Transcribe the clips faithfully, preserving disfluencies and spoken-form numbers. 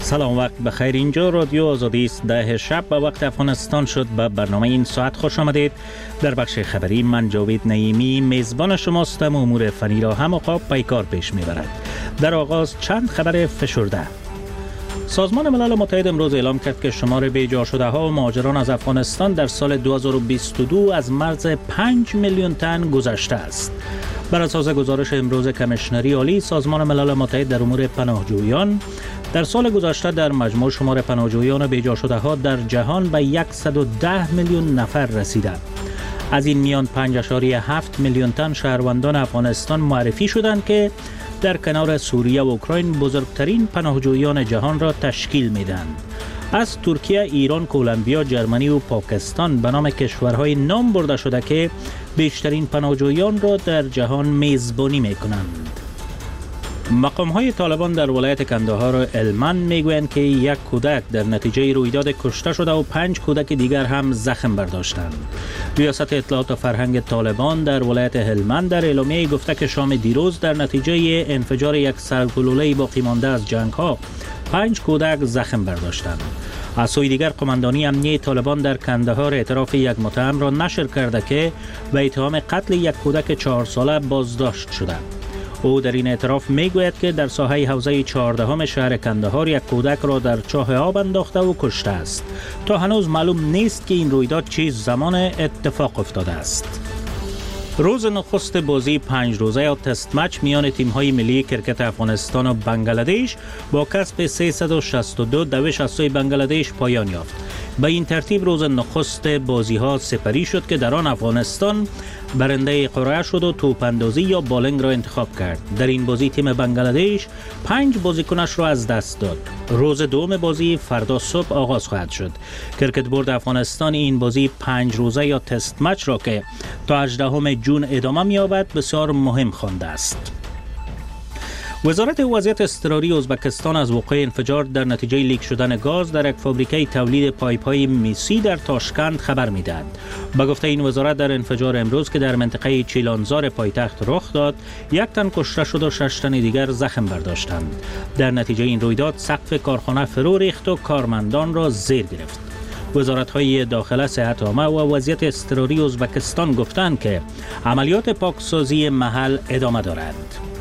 سلام، وقت بخیر. اینجا رادیو آزادی است. ده شب به وقت افغانستان شد. به برنامه این ساعت خوش آمدید. در بخش خبری من جاوید نعیمی میزبان شماستم. امور فنی را هم و پیکار پیش میبرد. در آغاز چند خبر فشرده. سازمان ملل متحد امروز اعلام کرد که شمار بی‌جا شده ها و مهاجران از افغانستان در سال دو هزار و بیست و دو از مرز پنج میلیون تن گذشته است. بر اساس گزارش امروز کمیشنری عالی سازمان ملل متحد در امور پناهجویان، در سال گذشته در مجموع شمار پناهجویان بی‌جا شده ها در جهان به صد و ده میلیون نفر رسیده. از این میان پنج اشاریه هفت میلیون تن شهروندان افغانستان معرفی شدند که در کنار سوریه و اوکراین بزرگترین پناهجویان جهان را تشکیل میدهند. از ترکیه، ایران، کولومبیا، جرمنی و پاکستان به نام کشورهای نام برده شده که بیشترین پناهجویان را در جهان میزبانی میکنند. مقام‌های طالبان در ولایت کندهار هلمند میگویند که یک کودک در نتیجه رویداد کشته شده و پنج کودک دیگر هم زخم برداشتند. ریاست اطلاعات و فرهنگ طالبان در ولایت هلمند در اعلامیه گفته که شام دیروز در نتیجه انفجار یک سرگلوله باقی مانده از جنگ‌ها پنج کودک زخم برداشتند. از سوی دیگر قماندانی امنیه طالبان در کندهار اعتراف یک متهم را نشر کرده که به اتهام قتل یک کودک چهار ساله بازداشت شده. او در این اعتراف میگوید که در ساحه حوزه چهاردهم شهر کندهار یک کودک را در چاه آب انداخته و کشته است. تا هنوز معلوم نیست که این رویداد چه زمان اتفاق افتاده است. روز نخست بازی پنج روزه یا تست مچ میان تیم‌های ملی کرکت افغانستان و بنگلادش با کسب سیصد و شصت و دو دوش از سوی بنگلادش پایان یافت. به این ترتیب روز نخست بازی‌ها سپری شد که در آن افغانستان برنده قرعه شد و توپ‌اندازی یا بالینگ را انتخاب کرد. در این بازی تیم بنگلادش پنج بازیکنش را از دست داد. روز دوم بازی فردا صبح آغاز خواهد شد. کرکت بورد افغانستان این بازی پنج روزه یا تست مچ را که تا هجدهم جون ادامه می‌یابد بسیار مهم خوانده است. وزارت وضعیت اضطراری ازبکستان از وقوع انفجار در نتیجه لیک شدن گاز در یک فابریکه تولید پایپ‌های میسی در تاشکند خبر می‌دهد. به گفته این وزارت در انفجار امروز که در منطقه چیلانزار پایتخت رخ داد، یک تن کشته شد و شش تن دیگر زخم برداشتند. در نتیجه این رویداد سقف کارخانه فرو ریخت و کارمندان را زیر گرفت. وزارت‌های داخله، صحت عامه و وضعیت اضطراری ازبکستان گفتند که عملیات پاکسازی محل ادامه دارد.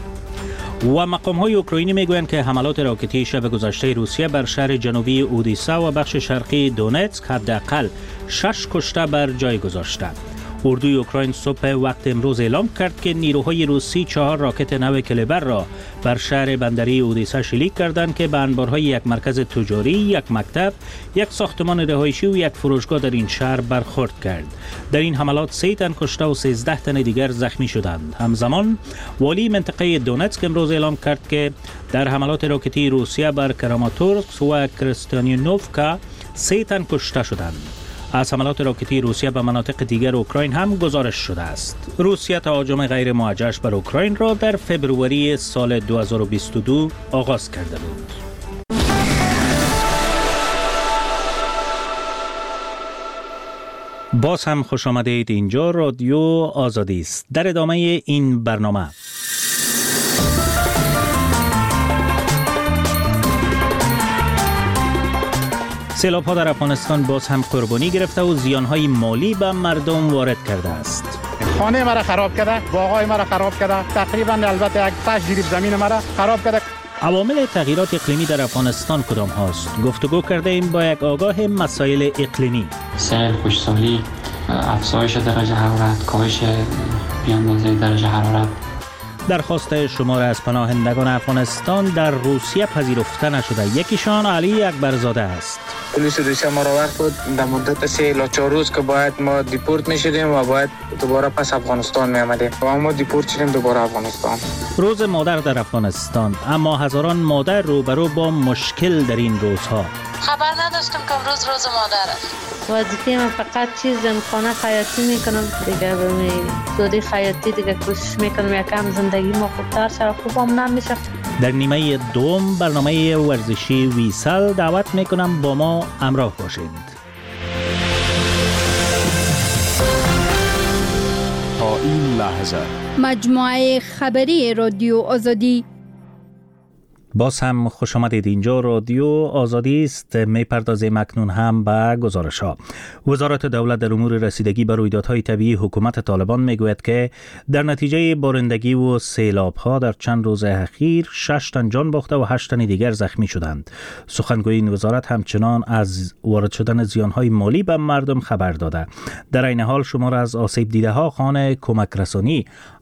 و مقام‌های اوکراینی میگویند که حملات راکتی شب گذشته روسیه بر شهر جنوبی اودیسا و بخش شرقی دونتسک حداقل شش کشته بر جای گذاشته. اردوی اوکراین صبح وقت امروز اعلام کرد که نیروهای روسی چهار راکت نو کلیبر را بر شهر بندری اودیسا شلیک کردند که به انبارهای یک مرکز تجاری، یک مکتب، یک ساختمان رهایشی و یک فروشگاه در این شهر برخورد کرد. در این حملات سه تن کشته و سیزده تن دیگر زخمی شدند. همزمان والی منطقه دونتسک امروز اعلام کرد که در حملات راکتی روسیه بر کراماتورسک و کرستیانوفکا سه تن کشته شدند. از حملات راکتی روسیه به مناطق دیگر اوکراین هم گزارش شده است. روسیه تهاجم غیر موجهش بر اوکراین را در فبروری سال دو هزار و بیست و دو آغاز کرده بود. باز هم خوش آمدید. اینجا رادیو آزادی است. در ادامه این برنامه سیلاب‌ها در افغانستان باز هم قربانی گرفته و زیان‌های مالی به مردم وارد کرده است. خانه مرا خراب کرده، باغ‌های مرا خراب کرده، تقریباً البته یک پنج جریب زمین مرا خراب کرده. عوامل تغییرات اقلیمی در افغانستان کدام هاست؟ گفتگو کرده ایم با یک آگاه مسائل اقلیمی. سیل، خشکسالی، افزایش درجه حرارت، کاهش بی‌اندازه درجه حرارت. درخواست شمار از پناهندگان افغانستان در روسیه پذیرفته نشده. یکیشان علی اکبرزاده است. پلیس روسیه ما را وقت بود در مدت سه الی چهار روز که باید ما دیپورت میشدیم و باید دوباره پس افغانستان می آمدیم و ما دیپورت شدیم دوباره افغانستان. روز مادر در افغانستان، اما هزاران مادر روبرو با مشکل در این روزها. خبر نداشتم که امروز روز مادر است. وظیفه من فقط چیزم خانه خیاطی میکنم دیگه، به سودی خیاطی دیگه کوشش میکنم یکم زندگی ما خوبتر شه، خوبم نمیشه. در نیمه دوم برنامه ورزشی ویسال دعوت میکنم با ما همراه باشید. تا این لحظه مجموعه خبری رادیو آزادی. باز هم خوش آمدید. اینجا رادیو آزادی است. میپردازیم اکنون هم به گزارش ها. وزارت دولت در امور رسیدگی به رویدادهای طبیعی حکومت طالبان میگوید که در نتیجه بارندگی و سیلاب ها در چند روز اخیر شش تن جان باخته و هشت تن دیگر زخمی شدند. سخنگوی این وزارت همچنان از وارد شدن زیان های مالی به مردم خبر داده. در این حال شمار از آسیب دیده ها خانه کمک رسانی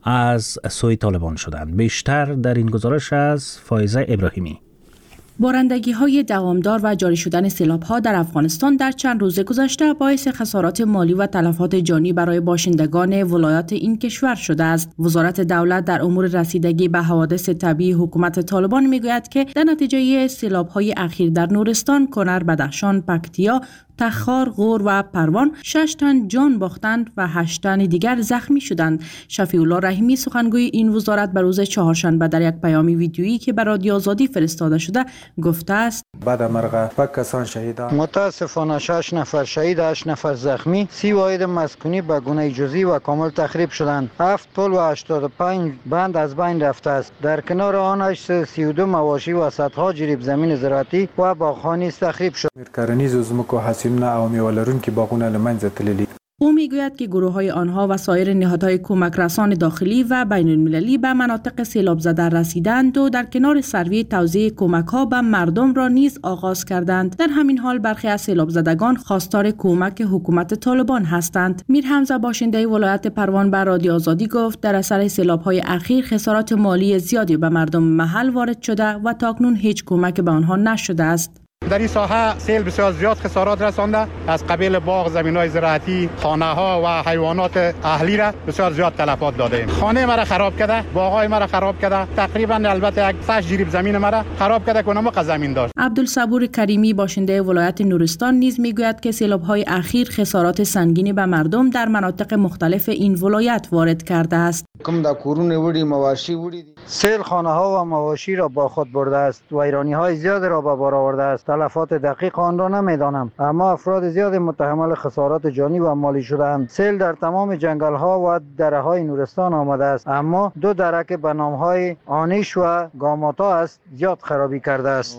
از سوی طالبان شدند. بیشتر در این گزارش از فایزه ابراهیمی. بارندگی های دوامدار و جاری شدن سیلاب ها در افغانستان در چند روز گذشته باعث خسارات مالی و تلفات جانی برای باشندگان ولایات این کشور شده است. وزارت دولت در امور رسیدگی به حوادث طبیعی حکومت طالبان میگوید که در نتیجه سیلاب های اخیر در نورستان، کنر، بدخشان، پکتیا، تخار، غور و پروان شش تن جان باختند و هشت تن دیگر زخمی شدند. شفیع الله رحیمی سخنگوی این وزارت به روز چهارشنبه در یک پیام ویدیویی که به رادیو آزادی فرستاده شده گفته است: بعد مرغ و کسان شهیدان متاسفانه شش نفر شهید، هشت نفر زخمی، سی واحد مسکونی به گونه جزئی و کامل تخریب شدند. هفت پل و هشتاد و پنج بند از بین رفته است. در کنار آن هشتصد و سی و دو مواشی و صدها جریب زمین زراعتی و باغخوانی تخریب شد. کرنیز زمکو حاصلنا او میوه‌لرونکي که باغونه له منځه تللي. او میگوید که گروه های آنها و سایر نهادهای کمک رسان داخلی و بین المللی به مناطق سیلاب زده رسیدند و در کنار سروی توزیع کمک ها به مردم را نیز آغاز کردند. در همین حال برخی از سیلاب زدگان خواستار کمک حکومت طالبان هستند. میر حمزه باشنده ولایت پروان به رادیو آزادی گفت در اثر سیلاب های اخیر خسارات مالی زیادی به مردم محل وارد شده و تاکنون هیچ کمک به آنها نشده است. در این ساحه سیل بسیار زیاد خسارات رسانده. از قبیل باغ، زمین‌های زراعتی، خانه‌ها و حیوانات اهلی را بسیار زیاد تلفات داده ایم. خانه مرا خراب کرده، باغ‌های مرا خراب کرده. تقریبا البته یک صد جریب زمین مرا خراب کرده که نمک زمین داشت. عبدالصبور کریمی باشنده ولایت نورستان نیز میگوید که سیلاب‌های اخیر خسارات سنگینی به مردم در مناطق مختلف این ولایت وارد کرده است. کم دا کورونه وړي مواشی وړي سیل خانه ها و مواشی را با خود برده است و ویرانی های زیاد را به بار آورده است. تلفات دقیق آن را نمیدانم، اما افراد زیاد متحمل خسارات جانی و مالی شدند. سیل در تمام جنگل ها و دره های نورستان آمده است، اما دو دره که به نام های آنیش و گاماتا است زیاد خرابی کرده است.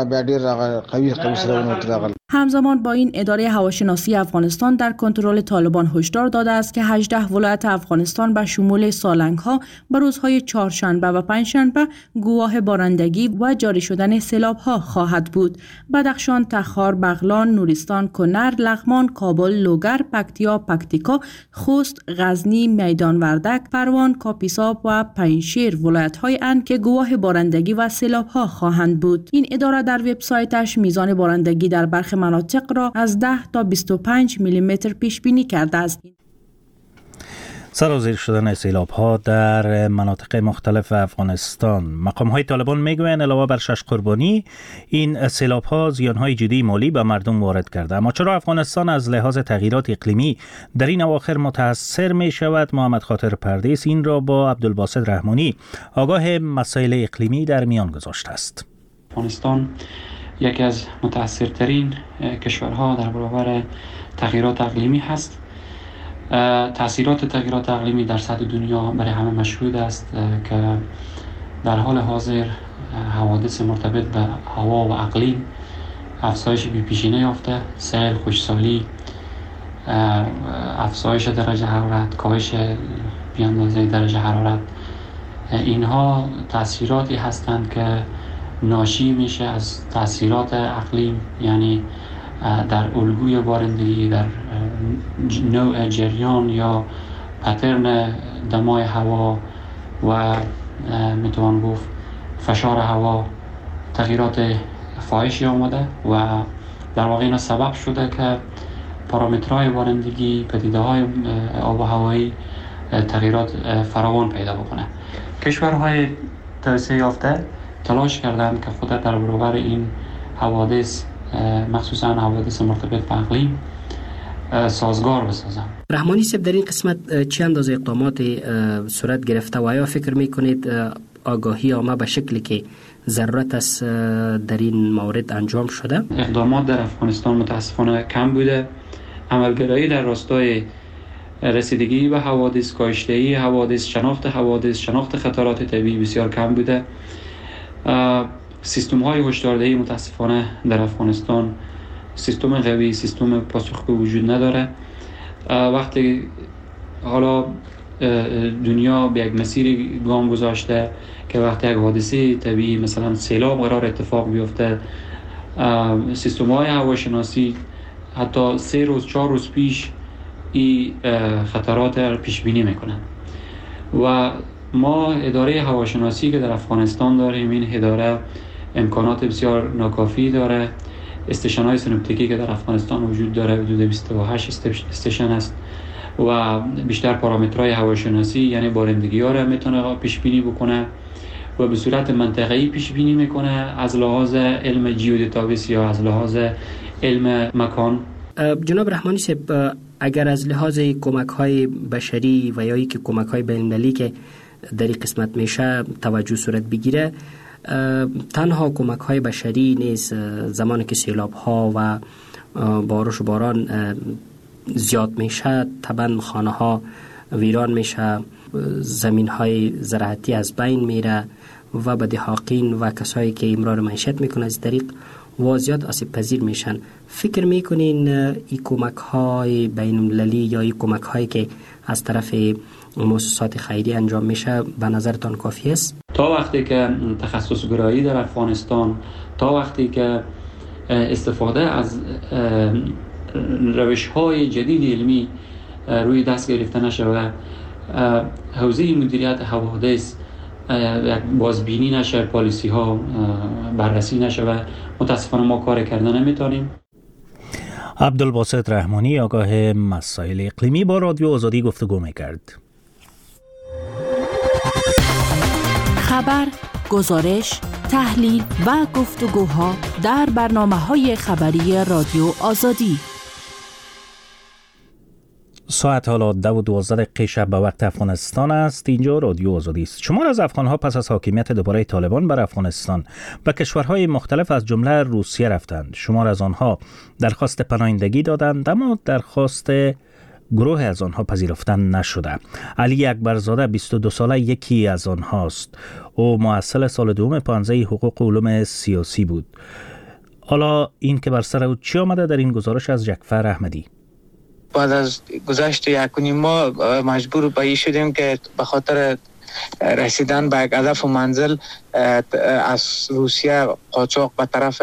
همزمان با این اداره هواشناسی افغانستان در کنترل طالبان هشدار داده است که هجده ولایت افغانستان به شمول سالنگ ها به روزهای چهارشنبه و پنجشنبه گواه بارندگی و جاری شدن سیلاب ها خواهد بود. بدخشان، تخار، بغلان، نورستان، کنر، لغمان، کابل، لوگر، پکتیا، پکتیکا، خوست، غزنی، میدان وردک، پروان، کاپیسا و پنجشیر ولایت های اند که گواه بارندگی و سیلاب ها خواهند بود. این اداره در وبسایتش میزان بارندگی در برخی مناطق را از ده تا بیست و پنج میلی متر پیش بینی کرده است. سرازیر شدن سیلاب ها در مناطق مختلف افغانستان. مقام های طالبان میگویند علاوه بر شش قربانی، این سیلاب ها زیان های جدی مالی به مردم وارد کرده. اما چرا افغانستان از لحاظ تغییرات اقلیمی در این اواخر متاثر می شود؟ محمد خاطر پردیس این را با عبدالباسط رحمانی آگاه مسائل اقلیمی در میان گذاشته است. افغانستان یکی از متاثرترین کشورها در برابر تغییرات اقلیمی هست. تأثیرات تغییرات اقلیمی در سطح دنیا برای همه مشهود است که در حال حاضر حوادث مرتبط به هوا و اقلیم افزایش بی‌پیشینه یافته. سیل، خشکسالی، افزایش درجه حرارت، کاهش بی‌اندازه درجه حرارت، اینها تأثیراتی هستند که ناشی میشه از تأثیرات اقلیم، یعنی در الگوی بارندگی، در نوع جریان یا پترن دمای هوا و میتوان گفت فشار هوا تغییرات فاحشی آمده و در واقع اینا سبب شده که پارامترهای بارندگی، پدیده‌های آب و هوایی تغییرات فراوان پیدا بکنه. کشورهای توسعه یافته تلاش کردند که خود در برابر این حوادث، مخصوصا حوادث مرتبط به اقلیم، سازگار بسازند. رحمانی صاحب، در این قسمت چه اندازه اقدامات صورت گرفته و آیا فکر میکنید آگاهی عامه به شکلی که ضرورت است در این مورد انجام شده؟ اقدامات در افغانستان متاسفانه کم بوده. عملگرایی در راستای رسیدگی به حوادث، کاهش‌دهی حوادث، شناخت حوادث، شناخت خطرات طبیعی بسیار کم بوده. سیستم های هشداردهی متاسفانه در افغانستان سیستم قوی، سیستم پاسخگو وجود نداره. وقتی حالا دنیا به یک مسیر گام گذاشته که وقتی یک حادثه طبیعی مثلا سیلاب قرار اتفاق بیفته، سیستم های هواشناسی حتی سه روز چهار روز پیش این خطرات را پیش بینی میکنن و ما اداره هواشناسی که در افغانستان داریم، این اداره امکانات بسیار ناکافی داره. استیشن های سینوپتیکی که در افغانستان وجود داره حدود بیست و هشت استیشن است و بیشتر پارامترهای هواشناسی یعنی بارندگی ها را میتونه پیش بینی بکنه و به صورت منطقه‌ای پیش بینی میکنه از لحاظ علم جیودیتابیس یا از لحاظ علم مکان. جناب رحمانی صاحب، اگر از لحاظ کمک های بشری و یا که کمک های بین المللی که در این قسمت میشه توجه صورت بگیره، تنها کمک های بشری نیست. زمانی که سیلاب ها و بارش و باران زیاد میشه طبعا خانه ها ویران میشه، زمین های زراعتی از بین میره و به دهاقین و کسایی که امرار معیشت میکنه از طریق و زیاد آسیب پذیر میشن. فکر میکنین این کمک های بین المللی یا این کمک هایی که از طرف مؤسسات خیری انجام میشه به نظرتان کافی است؟ تا وقتی که تخصص گرایی در افغانستان، تا وقتی که استفاده از روش های جدید علمی روی دست گرفته نشود، حوزه مدیریت حوادث یک بازبینی نشه، پالیسی ها بررسی نشه، متاسفانه ما کار کردن نمیتونیم. عبدالباسط رحمانی آگاه مسائل اقلیمی با رادیو آزادی گفتگو میکرد. خبر، گزارش، تحلیل و گفتگوها در برنامه‌های خبری رادیو آزادی. ساعت حالا دو و دوازده دقیقه شب به وقت افغانستان است. اینجا رادیو آزادی است. شمار از افغان‌ها پس از حاکمیت دوباره طالبان بر افغانستان به کشورهای مختلف از جمله روسیه رفتند. شمار از آنها درخواست پناهندگی دادند اما درخواست گروه از آنها پذیرفته نشده. علی اکبرزاده بیست و دو ساله یکی از آنهاست. او محصل سال دوم پانزده حقوق و علوم سیاسی بود. حالا این که بر سر او چی آمده در این گزارش از جعفر احمدی. بعد از گذشت یک و نیم ماه مجبور به این شدیم که به خاطر رسیدن به یک هدف و منزل از روسیه قاچاق به طرف.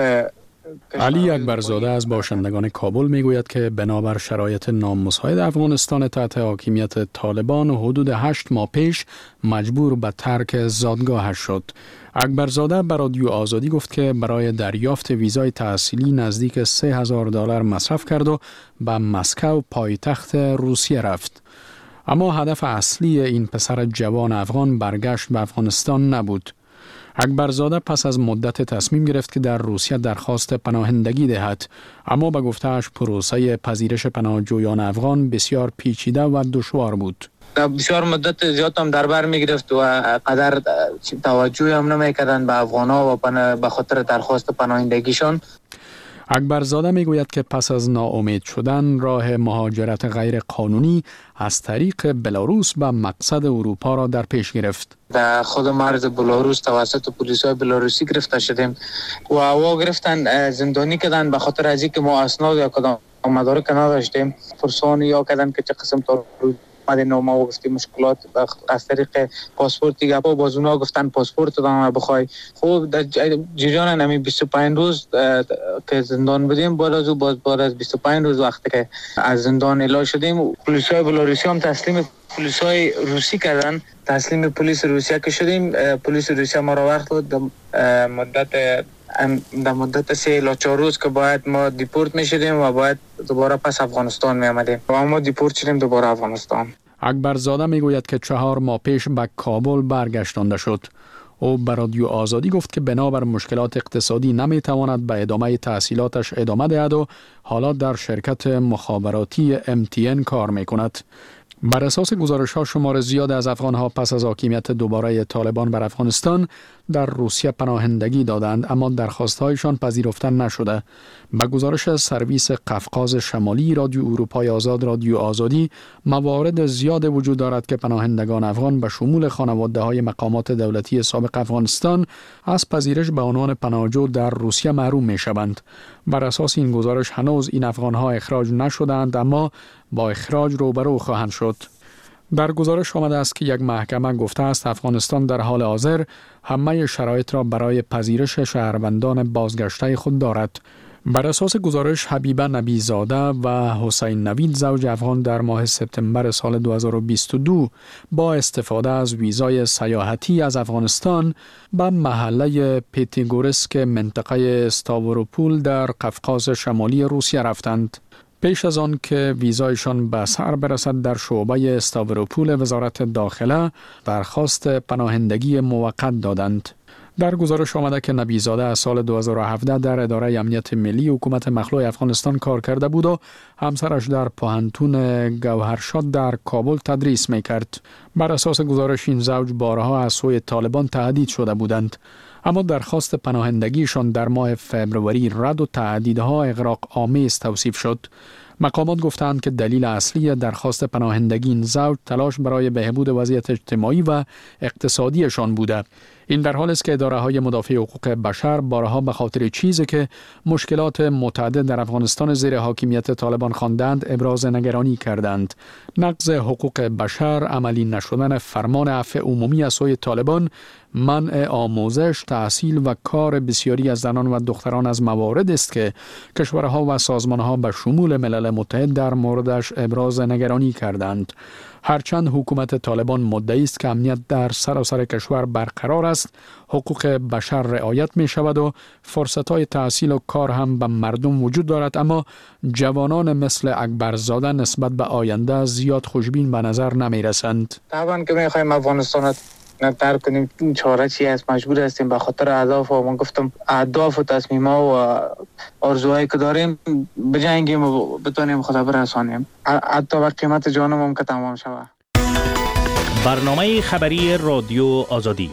علی اکبرزاده از باشندگان کابل میگوید که بنابر شرایط نامساعد افغانستان تحت حاکمیت طالبان حدود هشت ماه پیش مجبور به ترک زادگاهش شد. اکبرزاده به رادیو آزادی گفت که برای دریافت ویزای تحصیلی نزدیک سه هزار دلار مصرف کرد و به مسکو پایتخت روسیه رفت. اما هدف اصلی این پسر جوان افغان برگشت به افغانستان نبود. اکبرزاده پس از مدت تصمیم گرفت که در روسیه درخواست پناهندگی دهد، اما به گفته‌اش پروسه پذیرش پناهجویان افغان بسیار پیچیده و دشوار بود. بسیار مدت زیاد هم در بر میگرفت و قدر توجه هم نمیکردند به افغان‌ها و به خاطر درخواست پناهندگیشان. اکبرزاده میگوید که پس از ناامید شدن راه مهاجرت غیر قانونی از طریق بلاروس به مقصد اروپا را در پیش گرفت. در خود مرز بلاروس توسط پلیس‌های بلاروسی گرفته شدیم و وا گرفتن زندانی کردن به خاطر از اینکه ما اسناد یا کدام مدارک نداشتیم. پرسان یا کردن که چه قسم تا مدن ما گفتیم مشکلات از طریق پاسپورت دیگه با بازونا گفتن پاسپورت دادن بخوای. خب در جریان نمی بیست و پنج روز که زندان بودیم، بعد از باز بعد از بیست و پنج روز وقتی که از زندان اعلام شدیم، پلیس‌های بلاروسی هم تسلیم پلیس‌های روسی کردن. تسلیم پلیس روسیه که شدیم، پلیس روسیه ما را وقت داد مدت در مدت سه الی چهار روز که باید ما دیپورت می شدیم و باید دوباره پس افغانستان می آمدیم و ما دیپورت شدیم دوباره افغانستان. اکبرزاده می گوید که چهار ماه پیش به کابل برگشتانده شد. او به رادیو آزادی گفت که بنابر مشکلات اقتصادی نمی تواند به ادامه تحصیلاتش ادامه دهد و حالا در شرکت مخابراتی ام تی ان کار می کند. بر اساس گزارش‌ها شمار زیاد از افغان‌ها پس از حاکمیت دوباره طالبان بر افغانستان در روسیه پناهندگی دادند اما درخواست‌هایشان پذیرفته نشده. به گزارش سرویس قفقاز شمالی رادیو اروپای آزاد رادیو آزادی، موارد زیاد وجود دارد که پناهندگان افغان به شمول خانواده‌های مقامات دولتی سابق افغانستان از پذیرش به عنوان پناهجو در روسیه محروم می‌شوند. بر اساس این گزارش هنوز این افغان‌ها اخراج نشدند اما با اخراج روبرو خواهند شد. در گزارش آمده است که یک محکمه گفته است افغانستان در حال حاضر همه شرایط را برای پذیرش شهروندان بازگشته خود دارد. بر اساس گزارش حبیبه نبی زاده و حسین نوید زوج افغان در ماه سپتامبر سال دو هزار و بیست و دو با استفاده از ویزای سیاحتی از افغانستان به محله پیتیگورسک منطقه استاوروپول در قفقاز شمالی روسیه رفتند. پیش از آن که ویزایشان به سر برسد در شعبه استاوروپول وزارت داخله درخواست پناهندگی موقت دادند. در گزارش آمده که نبیزاده از سال دو هزار و هفده در اداره امنیت ملی حکومت مخلوع افغانستان کار کرده بود و همسرش در پوهنتون گوهرشاد در کابل تدریس میکرد. بر اساس گزارش این زوج بارها از سوی طالبان تهدید شده بودند، اما درخواست پناهندگیشان در ماه فبروری رد و تهدیدها اغراق آمیز توصیف شد. مقامات گفتند که دلیل اصلی درخواست پناهندگی این زوج تلاش برای بهبود وضعیت اجتماعی و اقتصادیشان بوده. این در حالی است که اداره‌های مدافع حقوق بشر بارها به خاطر چیزی که مشکلات متعدد در افغانستان زیر حاکمیت طالبان خواندند ابراز نگرانی کردند. نقض حقوق بشر، عملی نشدن فرمان عفو عمومی از سوی طالبان، منع آموزش، تحصیل و کار بسیاری از زنان و دختران از موارد است که کشورها و سازمانها به شمول ملل متحد در موردش ابراز نگرانی کردند. هرچند حکومت طالبان مدعی است که امنیت در سراسر کشور برقرار است، حقوق بشر رعایت می شود و فرصت‌های تحصیل و کار هم به مردم وجود دارد، اما جوانان مثل اکبرزاده نسبت به آینده زیاد خوشبین به نظر نمی رسند. طبعا که می خواهیم افغانستان نتر کنیم، چاره چی است؟ مجبور هستیم به خاطر اهداف و من گفتم اهداف و تصمیم‌ها و آرزوهایی که داریم بجنگیم و بتونیم خدا برسانیم، حتی بر قیمت جانم هم که تمام شود. برنامه خبری رادیو آزادی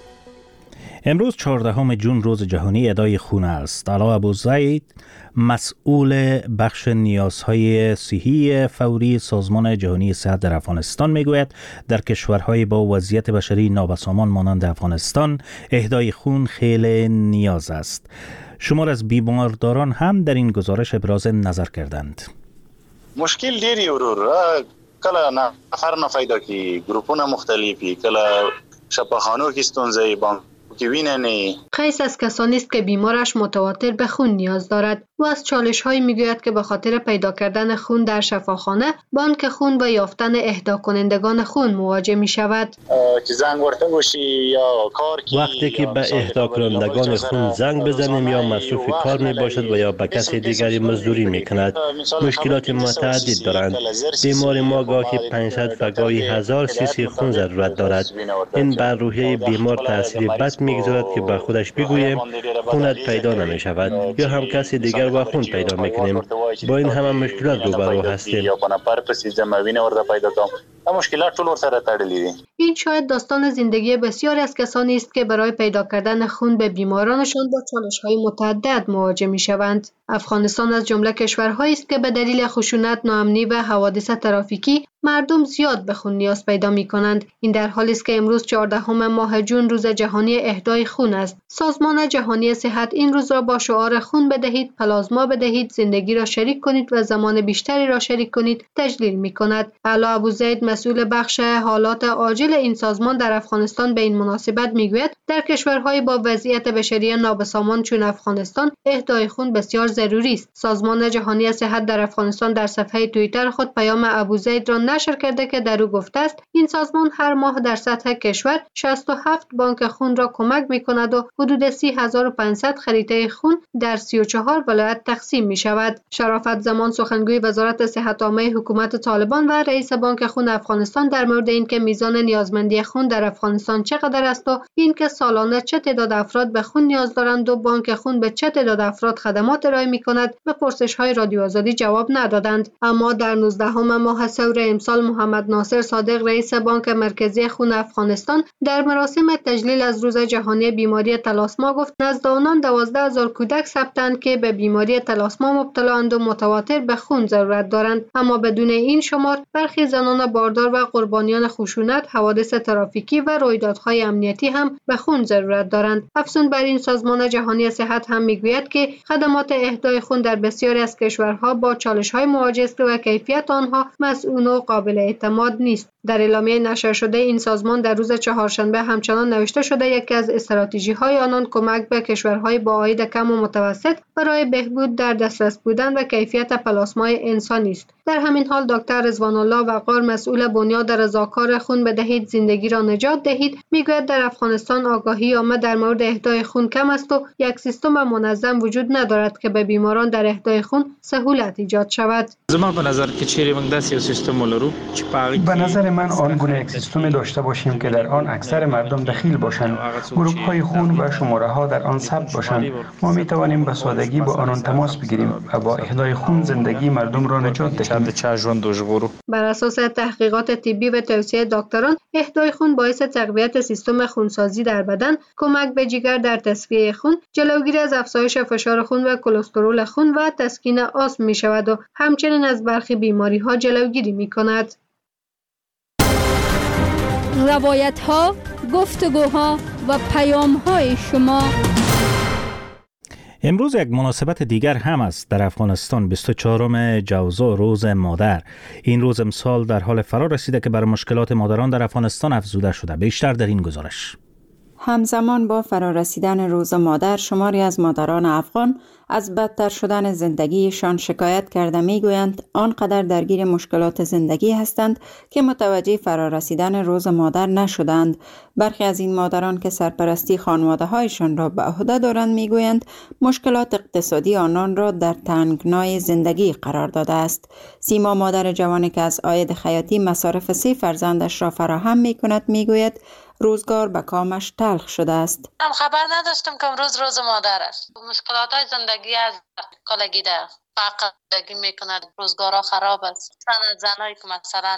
امروز چهاردهم ژوئن روز جهانی اهدای خون است. علا ابوزید مسئول بخش نیازهای صحی فوری سازمان جهانی صحت در افغانستان میگوید در کشورهای با وضعیت بشری نابسامان مانند افغانستان اهدای خون خیلی نیاز است. شمار از بیمارداران هم در این گزارش ابراز نظر کردند. مشکل دیری ورور کله نفر نفیدا کی گروپونه مختلفی کله شفاخانو کی ستونزه بانک قیس از کسانی است که بیمارش متواتر به خون نیاز دارد. او از چالش هایی میگوید که به خاطر پیدا کردن خون در شفاخانه، بانک خون و یافتن اهدا کنندگان خون مواجه می شود. وقتی که به اهدا کنندگان خون زنگ بزنیم یا مصروف کار می باشد و یا به کسی دیگری مزدوری می کند، مشکلات متعدد دارند. بیمار ما گاهی پانصد و گاهی هزار سی سی خون ضرورت دارد. این بر روحیه بیمار تاثیر بد میگذارد که با خودش بگوییم خونت پیدا نمی شود یا هم کسی دیگر با خون پیدا میکنیم. با این همه مشکلات روبرو هستیم. این شاید داستان زندگی بسیاری از کسانی است که برای پیدا کردن خون به بیمارانشان با چالش‌های متعدد مواجه می‌شوند. افغانستان از جمله کشورهایی است که به دلیل خشونت، ناامنی و حوادث ترافیکی مردم زیاد به خون نیاز پیدا می‌کنند. این در حالی است که امروز چهاردهم ماه ژوئن روز جهانی اهدای خون است. سازمان جهانی صحت این روز را با شعار خون بدهید، پلازما بدهید، زندگی را شریک کنید و زمان بیشتری را شریک کنید تجلیل می‌کند. علا ابوزید مسئول بخش حالات عاجل این سازمان در افغانستان به این مناسبت میگوید در کشورهای با وضعیت بشری نابسامان چون افغانستان اهدای خون بسیار ضروری است. سازمان جهانی صحت در افغانستان در صفحه توییتر خود پیام ابوزید را نشر کرده که در او گفته است این سازمان هر ماه در سطح کشور شصت و هفت بانک خون را کمک می‌کند و حدود سی هزار و پانصد خریطه خون در سی و چهار ولایت تقسیم می‌شود. شرافت زمان سخنگوی وزارت صحت عامه حکومت طالبان و رئیس بانک خون افغانستان افغانستان در مورد اینکه میزان نیازمندی خون در افغانستان چقدر است و اینکه سالانه چه تعداد افراد به خون نیاز دارند و بانک خون به چه تعداد افراد خدمات ارائه می‌کند به پرسش‌های رادیو آزادی جواب ندادند. اما در نوزدهم ماه سور امسال محمد ناصر صادق رئیس بانک مرکزی خون افغانستان در مراسم تجلیل از روز جهانی بیماری تلاسما گفت نزد آنان دوازده هزار کودک ثبتند که به بیماری تلاسما مبتلااند و متواتر به خون ضرورت دارند. اما بدون این شمار برخی زنان باردار و قربانیان خشونت، حوادث ترافیکی و رویدادهای امنیتی هم به خون ضرورت دارند. افزون بر این سازمان جهانی صحت هم میگوید که خدمات اهدای خون در بسیاری از کشورها با چالش‌های مواجه است و کیفیت آنها مسئول و قابل اعتماد نیست. در اعلامیه نشر شده این سازمان در روز چهارشنبه همچنان نوشته شده یکی از استراتژی‌های آنان کمک به کشورهای با عاید کم و متوسط برای بهبود در دسترس بودن و کیفیت پلاسمای انسانی است. در همین حال دکتر رضوان الله وقار مسئول بنیاد رضاکار خون بدهید زندگی را نجات دهید میگوید در افغانستان آگاهی عامه در مورد اهدای خون کم است و یک سیستم منظم وجود ندارد که به بیماران در اهدای خون سهولت ایجاد شود. زما به نظر که چیری موږ داسې یو سیستم ولرو چې پاغي به نظر من آن گونه یک سیستم داشته باشیم که در آن اکثر مردم دخیل باشند، گروه های خون و شماره ها در آن ثبت باشند. ما می توانیم به سادگی با آنان تماس بگیریم و با اهدای خون زندگی مردم را نجات دهیم. بر اساس تحقیقات طبی و توصیه دکتران اهدای خون باعث تقویت سیستم خونسازی در بدن، کمک به جگر در تصفیه خون، جلوگیری از افزایش فشار خون و کلسترول خون و تسکین آسم می شود و همچنین از برخی بیماری ها جلوگیری می کند. روایت ها، گفتگوها و پیام های شما. امروز یک مناسبت دیگر هم است در افغانستان، بیست و چهارم جوزا، روز مادر. این روز امسال در حال فرا رسیده که بر مشکلات مادران در افغانستان افزوده شده. بیشتر در این گزارش. همزمان با فرارسیدن روز مادر، شماری از مادران افغان از بدتر شدن زندگیشان شکایت کرده میگویند آنقدر درگیر مشکلات زندگی هستند که متوجه فرارسیدن روز مادر نشدند. برخی از این مادران که سرپرستی خانواده‌هایشان را به عهده دارند میگویند مشکلات اقتصادی آنان را در تنگنای زندگی قرار داده است. سیما مادر جوانی که از عاید خیاطی مصارف سه فرزندش را فراهم میکند میگوید روزگار به کامش تلخ شده است. من خبر نداشتم که امروز روز مادر است. مشکلات های زندگی از کالگی ده فقط زندگی میکند، روزگارها خراب است. زن زنایی که مثلا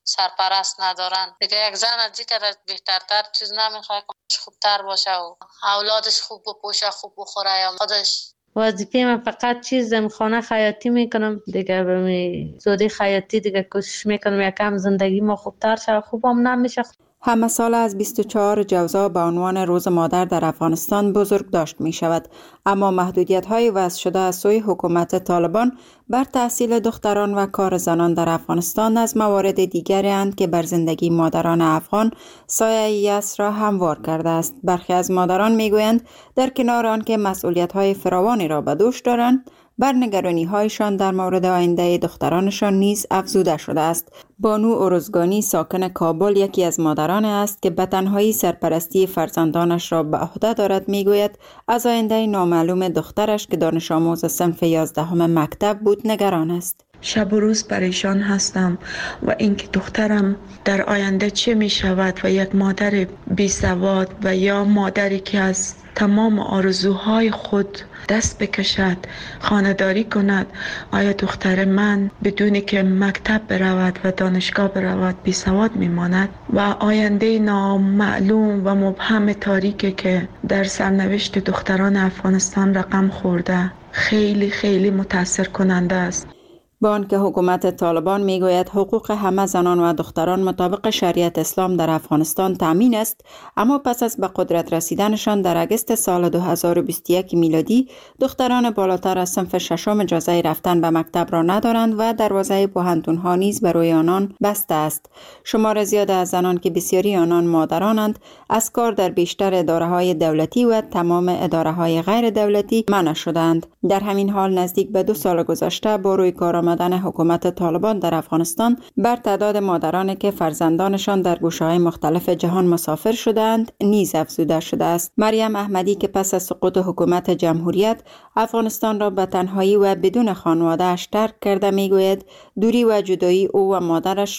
سرپرست ندارن دیگه، یک زن از دیگر بهترتر چیز نمیخواد که خوبتر باشه و اولادش خوب بپوشه، خوب بخوره یا خودش. وظیفه من فقط چیزم خانه خیاطی میکنم دیگه، به می زودی خیاطی دیگه کوشش میکنم یکم زندگی ما خوبتر شه، خوبم نمیشه. همه سال از بیست و چهارم جوزا به عنوان روز مادر در افغانستان بزرگ داشت می شود، اما محدودیت های وضع شده از سوی حکومت طالبان بر تحصیل دختران و کار زنان در افغانستان از موارد دیگری اند که بر زندگی مادران افغان سایه یأس را هموار کرده است. برخی از مادران می گویند در کنار آن که مسئولیت های فراوانی را به دوش دارند، بر نگرانی هایشان در مورد آینده دخترانشان نیز افزوده شده است. بانو ارزگانی ساکن کابل یکی از مادران است که به تنهایی سرپرستی فرزندانش را به عهده دارد. میگوید از آینده نامعلوم دخترش که دانش آموز صنف یازدهم مکتب بود نگران است. شب و روز پریشان هستم و اینکه دخترم در آینده چه می شود و یک مادر بی سواد و یا مادری که از تمام آرزوهای خود دست بکشد، خانه‌داری کند، آیا دختر من بدونی که مکتب برود و دانشگاه برود بی سواد میماند و آینده نامعلوم و مبهم تاریکی که در سرنوشت دختران افغانستان رقم خورده خیلی خیلی متاثر کننده است. با آنکه حکومت طالبان میگوید حقوق همه زنان و دختران مطابق شریعت اسلام در افغانستان تامین است، اما پس از به قدرت رسیدنشان در اگست سال دو هزار و بیست و یک میلادی دختران بالاتر از صنف ششم اجازه رفتن به مکتب را ندارند و دروازه پوهنتون‌ها نیز برای آنان بسته است. شمار زیاد از زنان که بسیاری آنان مادرانند از کار در بیشتر اداره‌های دولتی و تمام اداره‌های غیر دولتی منع شدند. در همین حال نزدیک به دو سال گذشته با روی کار آمدن حکومت طالبان در افغانستان بر تعداد مادرانی که فرزندانشان در گوشه‌های مختلف جهان مسافر شدند نیز افزوده شده است. مریم احمدی که پس از سقوط حکومت جمهوریت افغانستان را به تنهایی و بدون خانواده‌اش ترک کرده میگوید دوری و جدایی او و مادرش را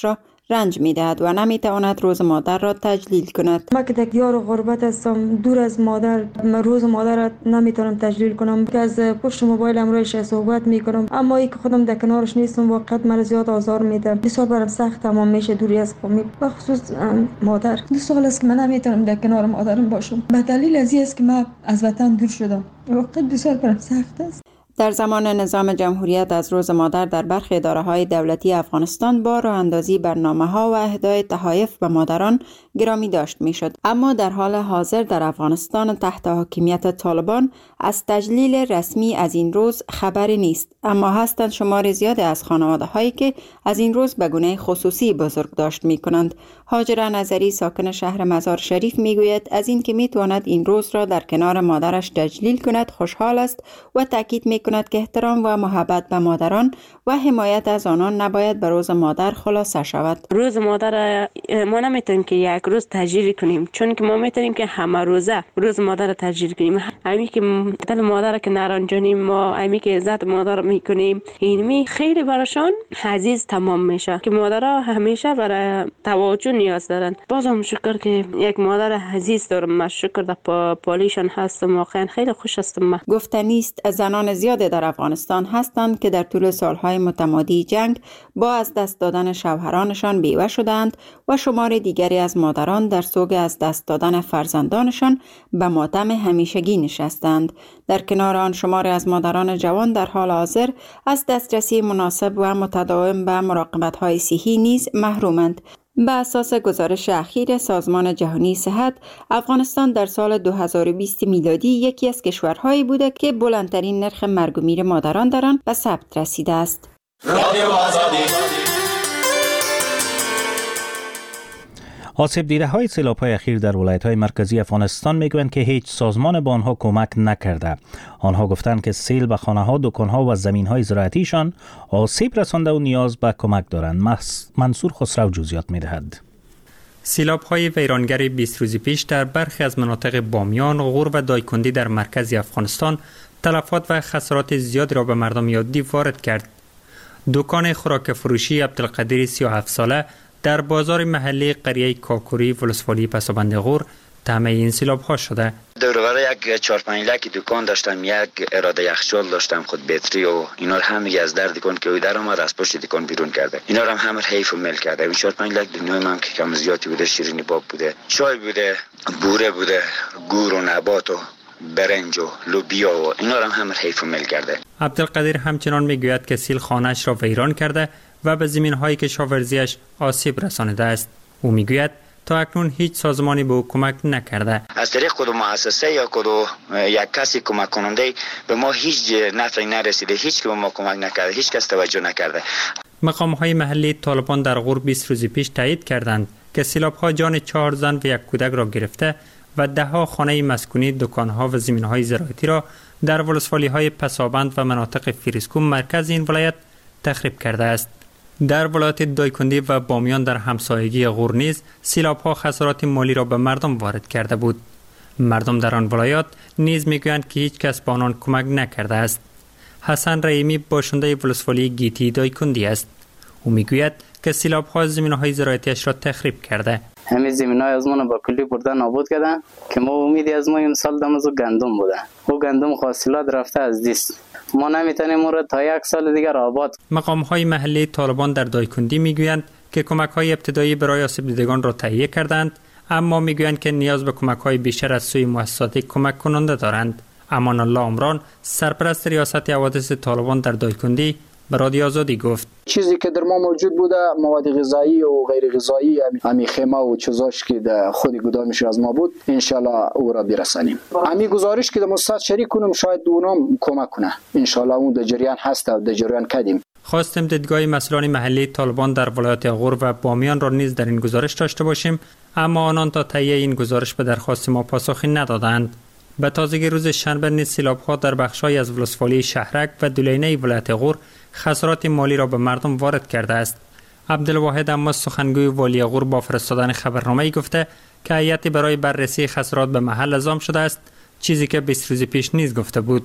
رنج می دهد و نمی تواند روز مادر را تجلیل کند. من که در دیار غربت هستم، دور از مادر، من روز مادر را نمی توانم تجلیل کنم که از پشت موبایلم رویش صحبت می کنم، اما ای که خودم در کنارش نیستم واقعا مرا زیاد آزار میده. بسیار برام سخت تمام میشه دوری از قومی، به خصوص مادر. دو سال است که من نمیتونم در کنار مادرم باشم به دلیل از این است که من از وطن دور شدم. واقعا بسیار برام سخت است. در زمان نظام جمهوریت از روز مادر در برخی اداره‌های دولتی افغانستان با راه اندازی برنامه‌ها و اهدای تحایف به مادران گرامی داشت می‌شد، اما در حال حاضر در افغانستان تحت حاکمیت طالبان از تجلیل رسمی از این روز خبری نیست، اما هستند شمار زیادی از خانواده‌هایی که از این روز به گونه خصوصی بزرگداشت می‌کنند. هاجر نظری ساکن شهر مزار شریف می‌گوید از این که می‌تواند این روز را در کنار مادرش تجلیل کند خوشحال است و تاکید می‌کند که احترام و محبت به مادران و حمایت از آنان نباید به روز مادر خلاصه شود. روز مادر ما نمیتونیم که یک روز تجلیل کنیم، چون که ما میتونیم که همه روزه روز مادر را تجلیل کنیم. امی که دل مادر که نرنجانیم، ما امی که عزت مادر میکنیم، اینمی خیلی براشان عزیز تمام میشه که مادرها همیشه برای توجه نیاز دارن. بازم شکر که یک مادر عزیز دارم، من شکر در پالیشان هستم، واقعا خیلی خوش هستم. گفتنی است زنان زیاده در افغانستان هستند که در طول سالهای متمادی جنگ با از دست دادن شوهرانشان بیوه شدند و شمار دیگری از مادران در سوگ از دست دادن فرزندانشان به ماتم همیشگی نشستند. در کنار آن شمار از مادران جوان در حال حاضر از دسترسی مناسب و متداوم به مراقبت‌های صحی نیز محرومند. به اساس گزارش اخیر سازمان جهانی صحت، افغانستان در سال دو هزار و بیست میلادی یکی از کشورهایی بوده که بلندترین نرخ مرگ و میر مادران در آن به ثبت رسیده است. آسیب دیده های سیلاب های اخیر در ولایت های مرکزی افغانستان میگویند که هیچ سازمان به آنها کمک نکرده. آنها گفتند که سیل به خانه ها، دکان ها و زمین های زراعتیشان آسیب رسانده و نیاز به کمک دارند. منصور خسرو جزئیات میدهد. سیلاب های ویرانگر بیست روز پیش در برخی از مناطق بامیان، غور و دایکندی در مرکز افغانستان تلفات و خسارات زیادی را به مردم عادی وارد کرد. دکان خوراک فروشی عبدالقادر سی و هفت ساله در بازار محلی قریه کاکوری ولسوالی پسابند غور تهمه این سیلاب ها شده. در برای یک چهار پنج لکی دکان داشتم، یک اراده یخچال داشتم، خود بطری و اینا رو هم از در دکان که او در اومد از پشت دکان بیرون کرده. اینا رو هم همه حیف و مل کرده. این چهار پنج لک دنیای من که کم زیادی بوده، شیرینی باب بوده، چای بوده، بوره بوده، گور و نبات و برنج و لوبیا و اینا رو هم همه حیف و مل کرده. عبدالقادر همچنان میگوید که سیل خانه‌اش را ویران کرده و به زمین‌های کشاورزیش آسیب رسانیده است. او میگوید تا اکنون هیچ سازمانی به او کمک نکرده. از طریق کدوم مؤسسه یا کدوم یک کسی کمک کننده به ما هیچ نفعی نرسیده، هیچ که به ما کمک نکرده، هیچ کس توجه نکرده. مقام‌های محلی طالبان در غور بیست روز پیش تایید کردند که سیلاب‌ها جان چهار زن و یک کودک را گرفته و ده‌ها خانه مسکونی، دکان‌ها و زمین‌های زراعتی را در ولسوالی‌های پسابند و مناطق فیروزکوه مرکز این ولایت تخریب کرده است. در ولایت دایکندی و بامیان در همسایگی غور نیز سیلاب‌ها خسارات مالی را به مردم وارد کرده بود. مردم در آن ولایات نیز میگویند که هیچ کس به آنان کمک نکرده است. حسن رحیمی باشنده ولسوالی گیتی دایکندی است. او میگوید که سیلاب‌ها زمین‌های زراعتیش را تخریب کرده. همه زمین‌های از ما با کلی بردن نابود کردن که ما امیدی از ما این سال دمازو گندم بوده. او گندم حاصلات رفته از دست. ما نمیتونیم اون را تا یک سال دیگر آباد. مقام‌های محلی طالبان در دایکندی میگویند که کمک‌های ابتدایی برای آسیب دیدگان را تهیه کردند، اما میگویند که نیاز به کمک‌های بیشتر از سوی مؤسسات کمک کننده دارند. امان الله عمران، سرپرست ریاست حوادث طالبان در دایکندی، به رادیو آزادی گفت چیزی که در ما موجود بوده مواد غذایی و غیر غذایی، همین خیمه و چیزاش که در خود گدامش از ما بود، ان شاء الله او را برسانیم. همین گزارش که در مستند شریک کنم، شاید اونام کمک کنه. ان شاء الله اون در جریان هست و در جریان کردیم. خواستیم دیدگاه مسئولان محلی طالبان در ولایت غور و بامیان را نیز در این گزارش داشته باشیم، اما آنان تا تهیه این گزارش به درخواست ما پاسخی ندادند. به تازگی روز شنبه نیز سیلاب‌ها در بخش‌های از ولسوالی شهرک و دولینه ولایت غور خسارات مالی را به مردم وارد کرده است. عبدالواحد اما سخنگوی والی غور با فرستادن خبرنامه‌ای گفته که هیئتی برای بررسی خسارات به محل اعزام شده است، چیزی که بیست روز پیش نیز گفته بود.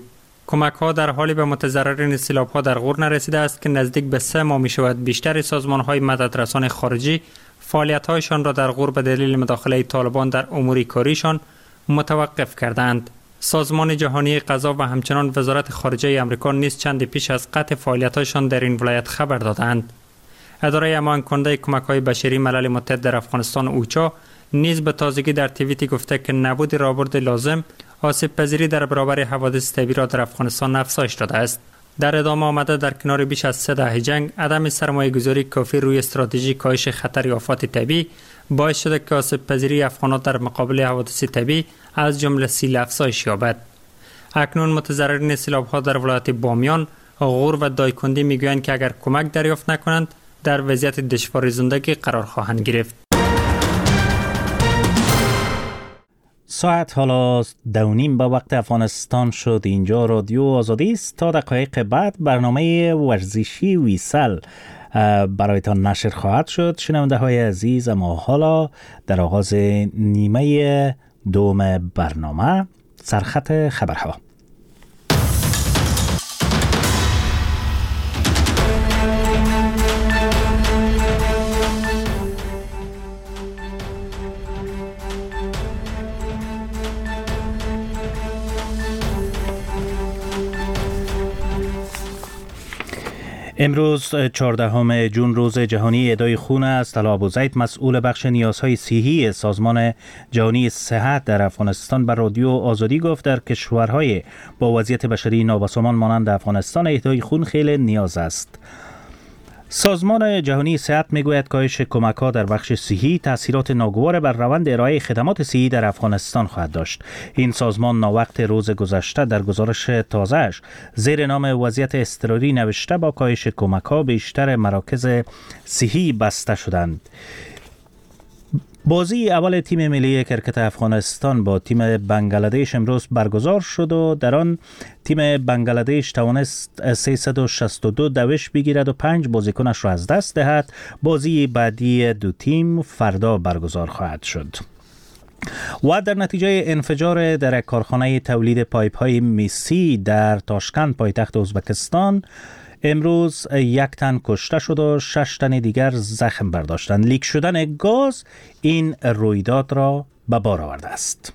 کمک ها در حالی به متضررین سیلاب ها در غور نرسیده است که نزدیک به سه ماه می شود بیشتر سازمان های مددرسان خارجی فعالیت هایشان را در غور به دلیل مداخله طالبان در امور کاریشان متوقف کردند. سازمان جهانی غذا و همچنان وزارت خارجه آمریکا نیز چند پیش از قطع فعالیت‌هایشان در این ولایت خبر دادند. اداره امان کننده کمک‌های بشری ملل متحد در افغانستان اوچا نیز به تازگی در توییتی گفته که نبود راهبرد لازم آسیب پذیری در برابر حوادث طبیعی را در افغانستان افزایش داده است. در ادامه آمده در کنار بیش از سه دهه جنگ عدم سرمایه گذاری کافی روی استراتژی کاهش خطر آفات طبیعی باعث شده که آسیب پذیری افغانان در مقابل حوادث طبیعی از جمله سیل افزایش یابد. اکنون متضررین سیلاب‌ها در ولایت بامیان، غور و دایکندی میگویند که اگر کمک دریافت نکنند در وضعیت دشوار زندگی قرار خواهند گرفت. ساعت حالا دو نیم به وقت افغانستان شد. اینجا رادیو آزادی است. تا دقایق بعد برنامه ورزشی ویسل برایتان نشر خواهد شد. شنونده های عزیز، اما حالا در آغاز نیمه دوم برنامه سرخط خبرها. امروز چهاردهم ژوئن روز جهانی اهدای خون است. علی ابوزید مسئول بخش نیازهای صحی سازمان جهانی صحت در افغانستان بر رادیو آزادی گفت در کشورهای با وضعیت بشری نابسامان مانند افغانستان اهدای خون خیلی نیاز است. سازمان جهانی صحت میگوید کاهش کمک‌ها در بخش صحی تأثیرات ناگوار بر روند ارائه خدمات صحی در افغانستان خواهد داشت. این سازمان ناوقت روز گذشته در گزارش تازه‌اش زیر نام وضعیت اضطراری نوشته با کاهش کمک‌ها بیشتر مراکز صحی بسته شدند. بازی اول تیم ملی کرکت افغانستان با تیم بنگلادش امروز برگزار شد و در آن تیم بنگلادش توانست سیصد و شصت و دو دوش بگیرد و پنج بازیکنش را از دست دهد. بازی بعدی دو تیم فردا برگزار خواهد شد. و در نتیجه انفجار در کارخانه تولید پایپ های میسی در تاشکند پایتخت ازبکستان امروز یک تن کشته شد و شش تن دیگر زخم برداشتند. لیک شدن گاز این رویداد را به بار آورده است.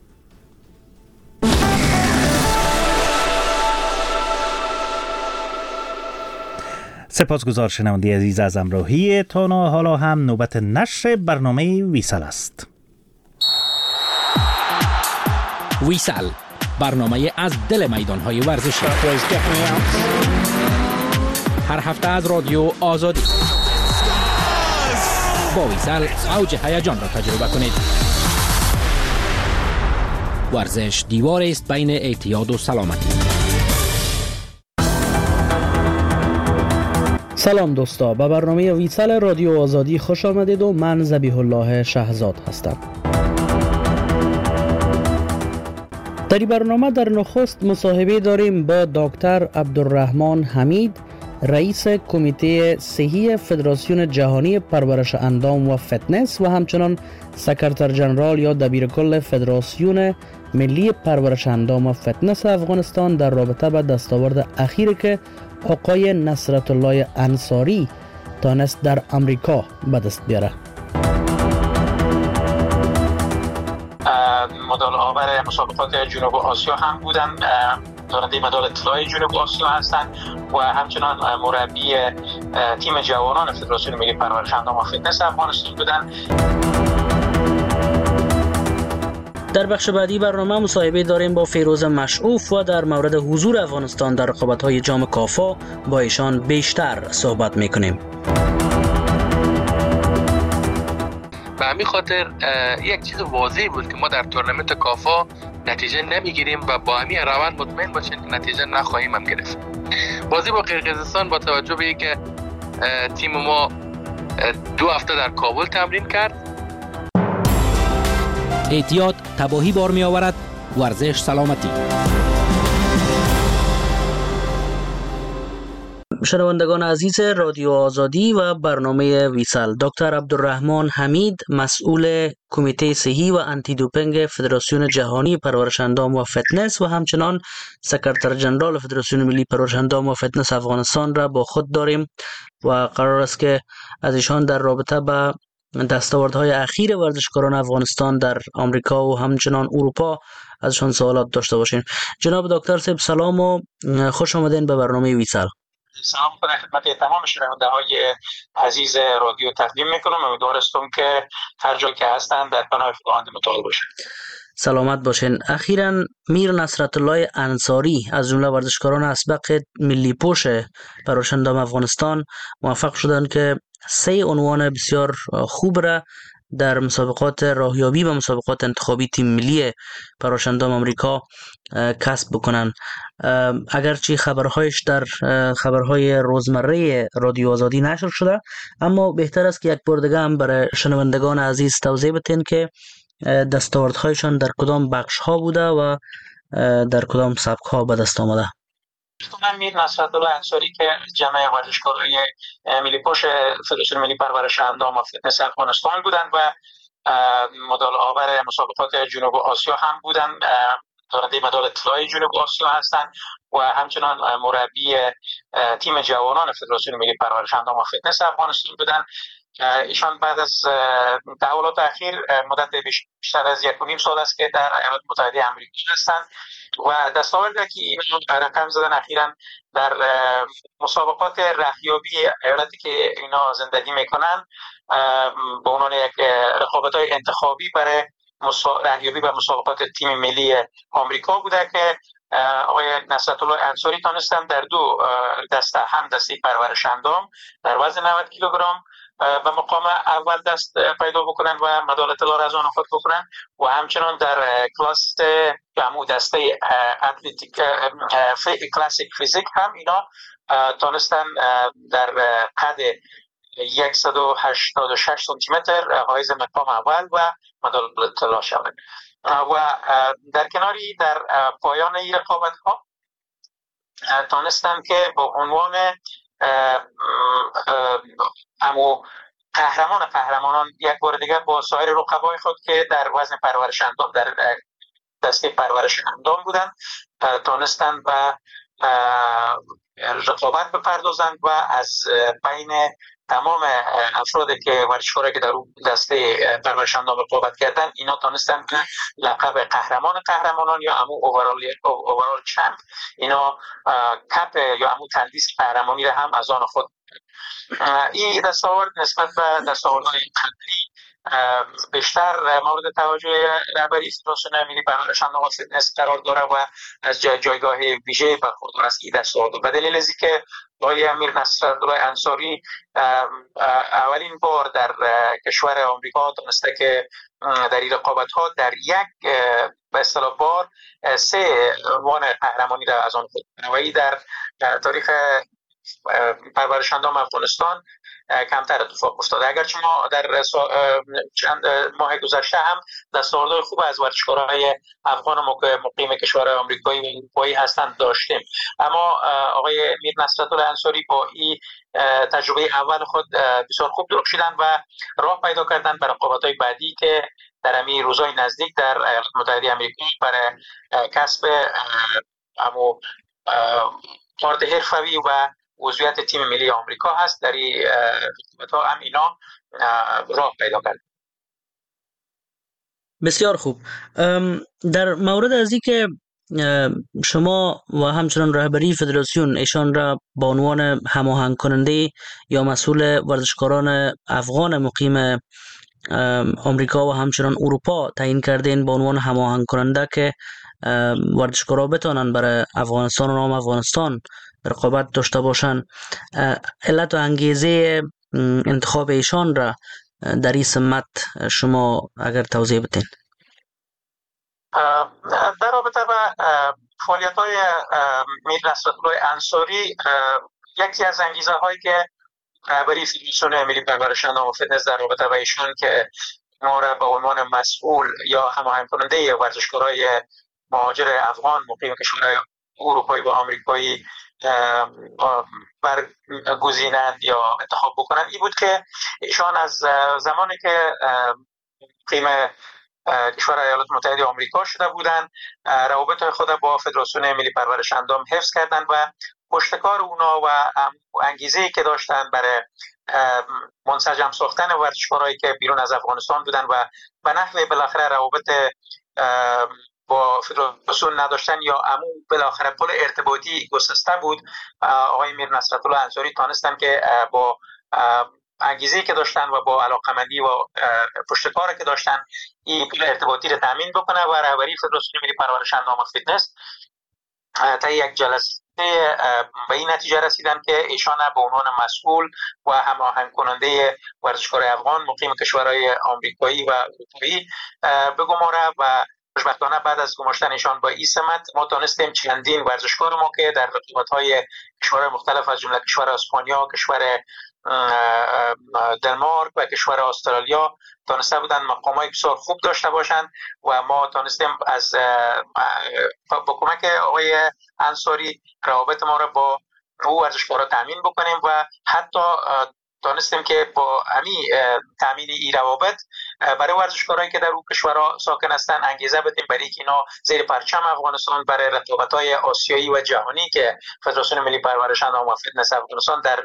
سپاسگزار شنونده عزیز از همراهی تان. حالا هم نوبت نشر برنامه ویسل است. ویسل، برنامه از دل میدان‌های ورزشی. هر هفته از رادیو آزادی با ویسل اوج هیجان را تجربه کنید. ورزش دیوار است بین اعتیاد و سلامتی. سلام دوستا، به برنامه ویسل رادیو آزادی خوش آمدید و من ذبیح الله شهزاد هستم. در این برنامه در نخست مصاحبه داریم با دکتر عبدالرحمن حمید، رئیس کمیته صحی فدراسیون جهانی پرورش اندام و فتنس و همچنان سکرتر جنرال یا دبیرکل فدراسیون ملی پرورش اندام و فتنس افغانستان در رابطه با دستاورد اخیری که آقای نصرت الله انصاری تانست در امریکا به دست بیاره. مدال آور مسابقات جنوب آسیا هم بودن، دارنده مدال طلای جنوب آسیا هستند و همچنان مربی تیم جوانان فدراسیون ملی پرورش اندام و فتنس افغانستان بودن. در بخش بعدی برنامه مصاحبه داریم با فیروز مشعوف و در مورد حضور افغانستان در رقابت‌های جام کافا با ایشان بیشتر صحبت می‌کنیم. به همین خاطر یک چیز واضحی بود که ما در تورنمنت کافا نتیجه نمیگیریم و با همین روند مطمئن باشین که نتیجه نخواهیم هم گرفت. بازی با قرقیزستان با توجه به اینکه تیم ما دو هفته در کابل تمرین کرد. اعتیاد تباهی بار می آورد، ورزش سلامتی. شنوندگان عزیز رادیو آزادی و برنامه ویسال، دکتر عبدالرحمن حمید، مسئول کمیته صحی و آنتی دوپینگ فدراسیون جهانی پرورش اندام و فتنس و همچنان سکرتر جنرال فدراسیون ملی پرورش اندام و فتنس افغانستان را با خود داریم و قرار است که از ایشان در رابطه با دستاوردهای اخیر ورزشکاران افغانستان در آمریکا و همچنان اروپا ازشان سوالات داشته باشیم. جناب دکتر صاحب سلام و خوش آمدین به برنامه ویسال. سلام خدمت تمام شنونده های عزیز رادیو تقدیم میکنم. امیدوارم که هر جا که هستن در پناه خداوند متعال باشن. سلامت باشین. اخیراً میر نصرت الله انصاری از جمله ورزشکاران اسبق ملی پوش پرورش اندام افغانستان موفق شدند که سه عنوان بسیار خوب را در مسابقات راهیابی و مسابقات انتخابی تیم ملی پرورش اندام آمریکا کسب بکنن. اگرچه خبرهایش در خبرهای روزمره رادیو آزادی نشر شده، اما بهتر است که یک بار دیگه هم برای شنوندگان عزیز توضیح بدین که دستاوردهایشان در کدام بخش ها بوده و در کدام سبک ها به دست آمده. من میر نصرت الله انصاری که جمع ورزشکارای ملی پوش فدراسیون ملی پرورش اندام و فتنس افغانستان بودند و مدال آور مسابقات جنوب آسیا هم بودند، دارنده مدال طلای جنوب آسیا هستند و همچنان مربی تیم جوانان فدراسیون ملی پرورش اندام و فتنس افغانستان بودند. ایشان بعد از تحولات اخیر مدت بیشتر از یک و نیم سال است که در ایالات متحده آمریکا هستند و دستاوردی که اینا رقم زدن اخیراً در مسابقات راهیابی ایالتی که اینا زندگی میکنن به عنوان یک رقابت‌های انتخابی برای راهیابی و مسابقات تیم ملی آمریکا بوده که آقای نصرت الله انصاری تانستن در دو دسته، هم دسته پرورش اندام در وزن نود کیلوگرم به مقام اول دست پیدا بکنن و مدال طلا را از آن خود بکنن و همچنان در کلاس همون دسته اتلتیک کلاسیک فیزیک هم اینا تانستن در قد صد و هشتاد و شش سانتی متر حائز مقام اول و مدال طلا شوند. و در کناری در پایان این رقابت ها تانستن که با عنوان امو قهرمان قهرمانان یک بار دیگه با سایر رقبای خود که در وزن پرورش اندام در دسته پرورش اندام بودن تانستن و رقابت بپردازند و از بین تمام افرادی که ورزشکارایی که در دسته پرورش اندام رقابت کردن اینا تانستن که لقب قهرمان قهرمانان یا امو اوورال اوورال چمپ اینا کپ یا امو تندیس قهرمانی را هم از آن خود. این دستاورد نسبت به دستاوردهای قبلی بیشتر مورد توجه رهبری فدراسیون ملی پرورش اندام و فتنس قرار داره و از جای جایگاه ویژه برخوردار است این دستاورد. به دلیل از اینکه آقای امیر نصرت الله انصاری اولین بار در کشور آمریکا تونسته که در این رقابت ها در یک به اصطلاح بار سه عنوان قهرمانی را از آن خود کنه و در تاریخ پرورش اندام افغانستان کمتر اتفاق افتاده. اگرچه ما در چند ماه گذشته هم دستاوردهای خوب از ورزشکارهای افغان مقیم کشورهای آمریکایی و اروپایی هستند داشتیم، اما آقای میر نصرت الله انصاری با این تجربه اول خود بسیار خوب درخشیدن و راه پیدا کردن به رقابت‌های بعدی که در همین روزهای نزدیک در ایالات متحده آمریکا برای کسب امو کارت حرفه‌ای و عضویت تیم ملی آمریکا هست. در این رقابت‌ها هم اینا راه پیدا کرد. بسیار خوب. در مورد از این که شما و همچنان رهبری فدراسیون ایشان را با عنوان هماهنگ کننده یا مسئول ورزشکاران افغان مقیم آمریکا و همچنان اروپا تعیین کردین به عنوان هماهنگ کننده که ورزشکارا بتانن برای افغانستان و نام افغانستان رقابت داشته باشند، علت و انگیزه انتخاب ایشان را در این سمت شما اگر توضیح بدین. در رابطه با فعالیت‌های میر نصرت الله انصاری یکی از انگیزه هایی که برای فدراسیون ملی پرورش اندام و فتنس در رابطه با ایشان که ما را به عنوان مسئول یا هماهنگ کننده ورزشکارای مهاجر افغان مقیم کشورهای اروپایی و آمریکایی برگزینند یا انتخاب بکنند این بود که ایشان از زمانی که قیم کشور ایالات متحده آمریکا شده بودند روابط خود با فدراسیون ملی پرورش اندام حفظ کردند و پشتکار اونا و انگیزه‌ای که داشتن برای منسجم ساختن ورزشکارهایی که بیرون از افغانستان بودن و به نحو بالاخره روابط با فدراسیون نداشتن یا امو بالاخره پل ارتباطی گسسته بود، آقای میر نصرت الله انصاری تانستن که با انگیزه‌ای که داشتن و با علاقمندی و پشتکاری که داشتن این پل ارتباطی رو تامین بکنه و رهبری فدراسیون ملی پرورش اندام فیتنس تا یک جلسه به این نتیجه رسیدن که ایشان به عنوان مسئول و هماهنگ کننده ورزشکار افغان مقیم کشورهای آمریکایی و اروپایی بگماره و خوشبختانه بعد از گماشتن ایشان با این سمت ما تانستیم چندین ورزشکار ما که در رقابت‌های کشورهای مختلف از جمله کشور اسپانیا، کشور دنمارک و کشور استرالیا تانسته بودن مقامای بسیار خوب داشته باشند و ما تانستیم از با کمک آقای انصاری روابط ما را با او ورزشکارا تامین بکنیم و حتی تانستیم که با امی تامین این روابط برای ورزشکارایی که در اون کشورها ساکن هستند انگیزه بدیم برای اینکه اینا زیر پرچم افغانستان برای رقابت‌های آسیایی و جهانی که فدراسیون ملی پرورش اندام و فیتنس افغانستان در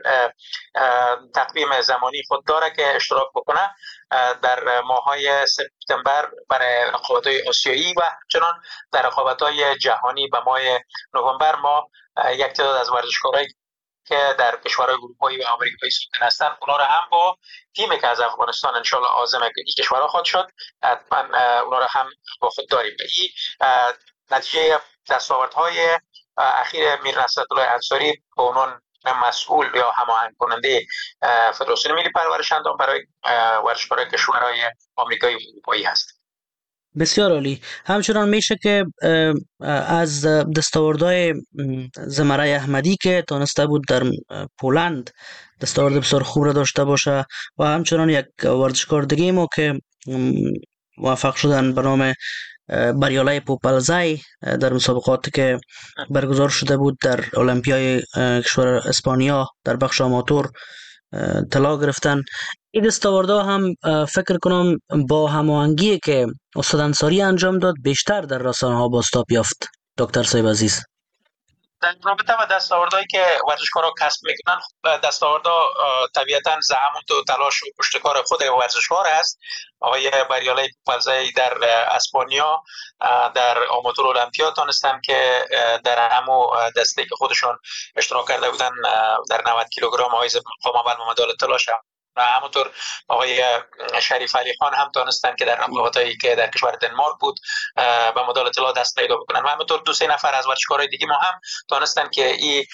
تقویم زمانی خود داره که اشتراک بکنه در ماه‌های سپتامبر برای رقابت‌های آسیایی و همچنان در رقابت‌های جهانی به ماه نوامبر ما یک تعداد از ورزشکارایی که در کشورهای اروپایی و آمریکایی ساکن هستند اونا رو هم با تیمی که از افغانستان ان شاءالله عازم این کشورها خواهد شد حتما اونا رو هم با خود داریم. این نتیجه دستاوردهای اخیر میر نصرت الله انصاری به عنوان مسئول یا هماهنگ کننده فدراسیون ملی پرورش اندام برای ورزشکارهای کشورهای آمریکایی و اروپایی هست. بسیار عالی. همچنان میشه که از دستاوردهای زمره احمدی که تانسته بود در پولند دستاورد بسیار خوب را داشته باشه و همچنان یک ورزشکار دیگه ما که موفق شدن به نام بریاله پوپلزای در مسابقاتی که برگزار شده بود در المپیای کشور اسپانیا در بخش آماتور طلا گرفتن. این دستاوردها هم فکر کنم با هماهنگی که استاد انصاری انجام داد بیشتر در رسانه ها بازتاب یافت. دکتر صاحب عزیز، در رابطه با دستاوردهایی که ورزشکارا کسب میکنن، دستاوردها طبیعتا زحمت و تلاش و پشتکار خود ورزشکار است. آقای بریاله پوپلزای در اسپانیا در آماتور المپیا تانستن که در همو دسته که خودشون اشتراک کرده بودن در نود کیلوگرم حایز مقام اول و مدال طلا و همونطور آقای شریف علی خان هم تانستن که در رقابتایی که در کشور دنمارک بود به مدال طلا دست پیدا بکنن و همونطور دو سه نفر از ورزشکارهای دیگه ما هم تانستن که این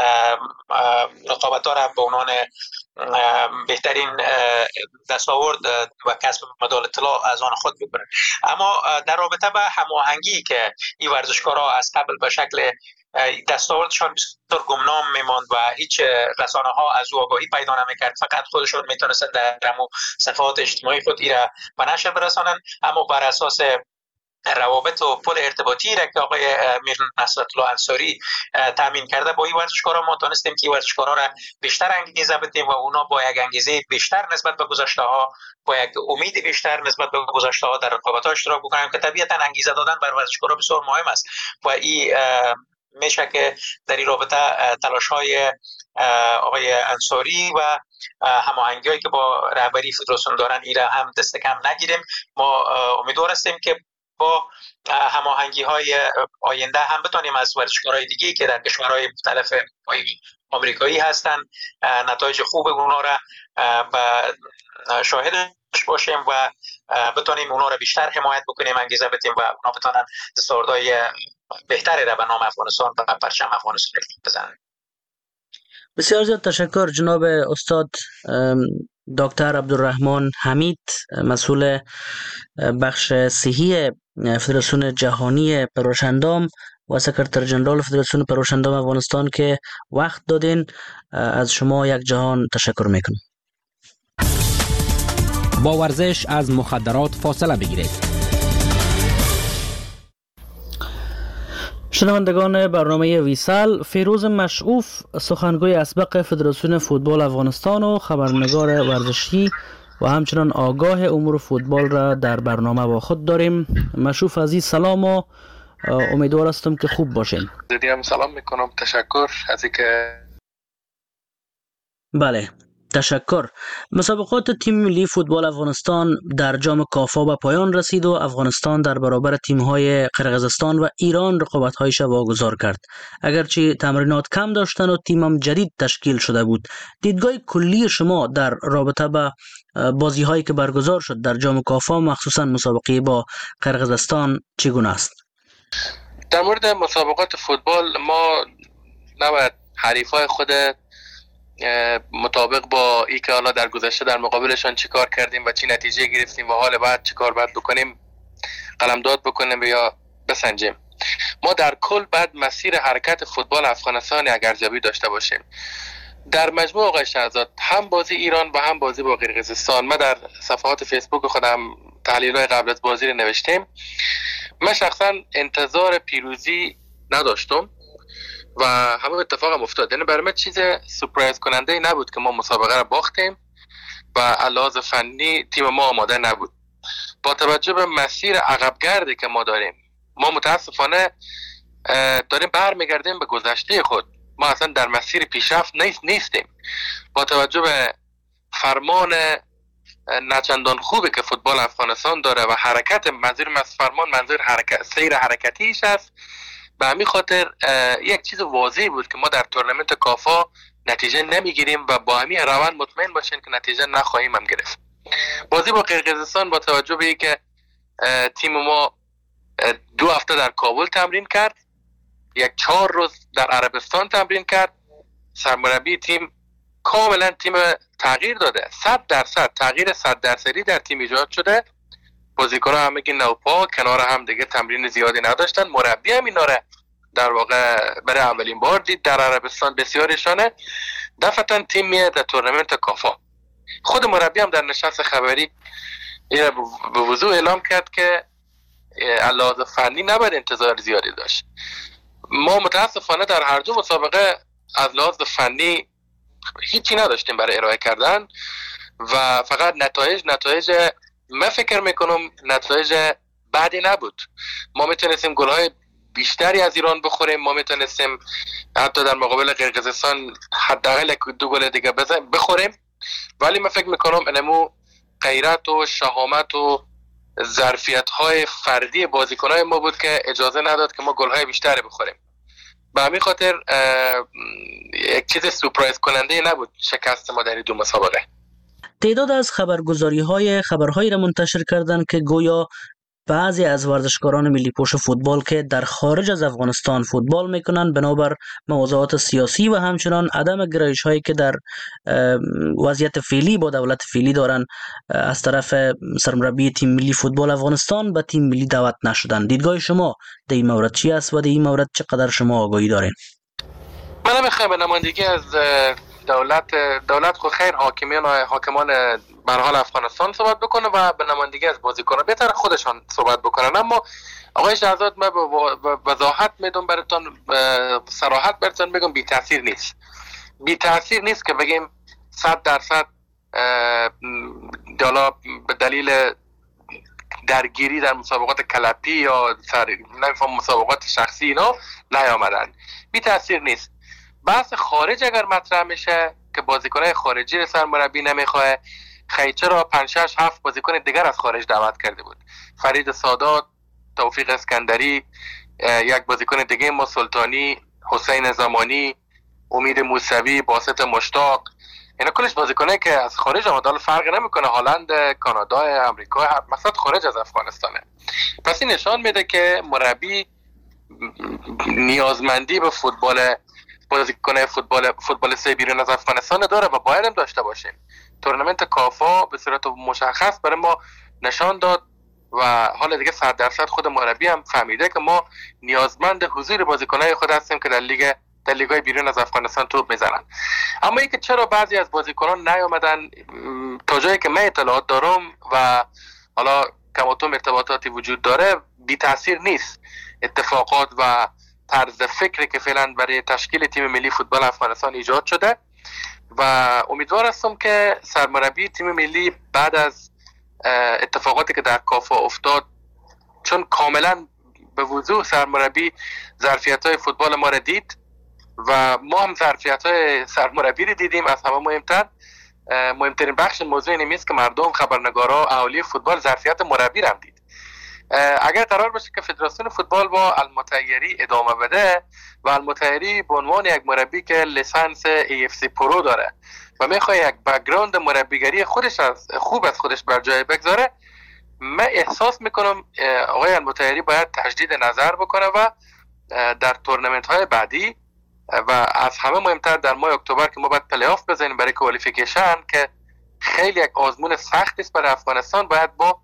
رقابت‌ها را به عنوان بهترین دستاورد و کسب مدال طلا از آن خود بکنن. اما در رابطه با هماهنگی که این ورزشکارها از قبل به شکل دستاوردشان بسیار گمنام میماند و هیچ رسانه ها از او آگاهی پیدا نمیکرد، فقط خودشون میتونستن در صفحات اجتماعی خود ایره به نشر برسانن، اما بر اساس روابط و پل ارتباطی را که آقای میر نصرت الله انصاری تامین کرده با این ورزشکارا ما تونستیم که ورزشکارا را بیشتر انگیزه بدیم و اونا با یک انگیزه بیشتر نسبت به گذشته ها، با یک امید بیشتر نسبت به گذشته ها در رقابت ها اشتراک بکنیم که طبیعتا انگیزه دادن بر ورزشکارا بسیار مهم است و این میشه که در این رابطه تلاش های آقای انصاری و هماهنگی هایی که با رهبری فدراسیون دارن ایره هم دست کم نگیریم. ما امیدوار هستیم که با هماهنگی های آینده هم بتونیم از ورزشکارهای دیگه که در کشورهای مختلف آمریکایی هستن نتایج خوب اونا را شاهدش باشیم و بتونیم اونا را بیشتر حمایت بکنیم، انگیزه بدیم و اونا بتونن دستاوردهای بهتری را به نام افغانستان و پرچم افغانستان بزنن. بسیار زیاد تشکر جناب استاد دکتر عبدالرحمن حمید، مسئول بخش صحی فدراسیون جهانی پرورش اندام و سکرتر جنرال فدراسیون پرورش اندام افغانستان که وقت دادین. از شما یک جهان تشکر میکنم. با ورزش از مخدرات فاصله بگیرید. شنوندگان برنامه ویسال، فیروز مشعوف سخنگوی اسبق فدراسیون فوتبال افغانستان و خبرنگار ورزشی و همچنان آگاه امور فوتبال را در برنامه با خود داریم. مشعوف عزیز سلام و امیدوار هستم که خوب باشین. دیدیم سلام میکنم، تشکر از اینکه بله تشکر. مسابقات تیم ملی فوتبال افغانستان در جام کافا به پایان رسید و افغانستان در برابر تیم‌های قرقیزستان و ایران رقابت‌هایش واگذار کرد. اگرچه تمرینات کم داشتن و تیمم جدید تشکیل شده بود، دیدگاه کلی شما در رابطه با بازی‌هایی که برگزار شد در جام کافا مخصوصا مسابقه با قرقیزستان چگونه است؟ در مورد مسابقات فوتبال ما نباید حریفای خود مطابق با ای که حالا در گذشته در مقابلشان چی کار کردیم و چی نتیجه گرفتیم و حال بعد چی کار باید بکنیم قلمداد بکنیم یا بسنجیم. ما در کل بعد مسیر حرکت فوتبال افغانستان اگرجبی داشته باشیم. در مجموع آقای شهزاد هم بازی ایران و هم بازی با قرقیزستان، ما در صفحات فیسبوک خودم تحلیل‌های قبل از بازی رو نوشتیم. من شخصا انتظار پیروزی نداشتم و همه اتفاقم افتاد. یعنی برای من چیز سورپرایز کننده ای نبود که ما مسابقه را باختیم و علاوه فنی تیم ما آماده نبود. با توجه به مسیر عقبگردی که ما داریم، ما متاسفانه داریم برمیگردیم به گذشته خود. ما اصلا در مسیر پیشرفت نیست نیستیم. با توجه به فرمان نچندان خوبی که فوتبال افغانستان داره و حرکت، منظور از فرمان منظور حرکت سیر حرکتیش است. به همین خاطر یک چیز واضحی بود که ما در تورنمنت کافا نتیجه نمیگیریم و با همین روند مطمئن باشین که نتیجه نخواهیم هم گرفت. بازی با قرقیزستان با توجه به اینکه تیم ما دو هفته در کابل تمرین کرد، یک چهار روز در عربستان تمرین کرد، سرمربی تیم کاملا تیم تغییر داده. صد درصد تغییر صد درصدی در تیم ایجاد شده. بازیکن‌ها هم میگن نوپا کنار هم دیگه تمرین زیادی نداشتن. مربی هم اینا رو در واقع برای اولین بار دید در عربستان. بسیارشانه دفعتاً تیم میاد در تورنمنت کافا. خود مربی هم در نشست خبری این به وضوح اعلام کرد که علاوه فنی نباید انتظار زیادی داشت. ما متاسفانه در هر دو مسابقه از لحاظ فنی هیچی نداشتیم برای ارائه کردن و فقط نتایج نتایج من فکر میکنم نتایج بعدی نبود. ما میتونستیم گل‌های بیشتری از ایران بخوریم، ما میتونستیم حتی در مقابل قرقیزستان حداقل دو گل دیگه بخوریم، ولی من فکر میکنم انمو غیرت و شهامت و ظرفیت‌های فردی بازیکن‌های ما بود که اجازه نداد که ما گل‌های بیشتری بخوریم. به همین خاطر یک چیز سورپرایز کننده نبود شکست ما در دو مسابقه. تعداد از خبرگزاری های خبرهایی را منتشر کردند که گویا بعضی از ورزشکاران ملی پوش فوتبال که در خارج از افغانستان فوتبال میکنند بنابر موضوعات سیاسی و همچنان عدم گرایش هایی که در وضعیت فعلی با دولت فعلی دارند از طرف سرمربی تیم ملی فوتبال افغانستان به تیم ملی دعوت نشدند. دیدگاه شما در این مورد چی است و در این مورد چقدر شما آگاهی دارین؟ من نمیخوام به نمایندگی از دولت دولت خود خیر حاکمیان حاکمان به حال افغانستان صحبت بکنه و به نمایندگی از بازیکنان بهتر خودشان صحبت بکنن. اما آقای شهزاد من به وضاحت میدم براتون، صراحت براتون میگم بی تاثیر نیست. بی تاثیر نیست که بگیم صد درصد حالا به دلیل درگیری در مسابقات کلپی یا نمیفهم مسابقات شخصی اینا نیامدن. بی تاثیر نیست. بحث خارج اگر مطرح میشه که بازیکنای خارجی رو سرمربی نمیخواد، خیچه را پنج شش هفت بازیکن دیگر از خارج دعوت کرده بود. فرید سادات، توفیق اسکندری، یک بازیکن دیگه ما سلطانی، حسین زمانی، امید موسوی، باسط مشتاق، اینا کلش بازیکنایی که از خارج آمده. حالا فرق نمیکنه هلند، کانادا، آمریکا، هر مقصد خارج از افغانستانه. پس این نشان میده که مربی نیازمندی به فوتبال بازیکن فوتبال فوتبال سه بیرون از افغانستان داره و باید هم داشته باشیم. تورنمنت کافا به صورت مشخص برای ما نشان داد و حالا دیگه صد درصد خود مربی هم فهمیده که ما نیازمند حضور بازیکنای خود هستیم که در لیگ در لیگ‌های بیرون از افغانستان توپ میزنن. اما اینکه چرا بعضی از بازیکنان نیامدن، تا جایی که من اطلاعات دارم و حالا کماتوم ارتباطاتی وجود داره، بی تاثیر نیست. اتفاقات و طرز فکری که فعلا برای تشکیل تیم ملی فوتبال افغانستان ایجاد شده و امیدوار هستم که سرمربی تیم ملی بعد از اتفاقاتی که در کافا افتاد، چون کاملا به وضوح سرمربی ظرفیت‌های فوتبال ما را دید و ما هم ظرفیت‌های سرمربی را دیدیم. از همه مهمتر مهمترین بخش موضوع این است که مردم، خبرنگارا، اهالی فوتبال ظرفیت مربی را هم دید. اگر قرار باشه که فدراسیون فوتبال با المطیری ادامه بده و المطیری به عنوان یک مربی که لیسانس ای اف سی پرو داره و میخواد یک بک‌گراند مربیگری خودش از خوب از خودش بر جای بگذاره، من احساس میکنم آقای المطیری باید تجدید نظر بکنه و در تورنمنت های بعدی و از همه مهمتر در ماه اکتبر که ما باید پلی آف بزنیم برای کوالیفیکیشن که خیلی یک آزمون سخت است برای افغانستان، باید با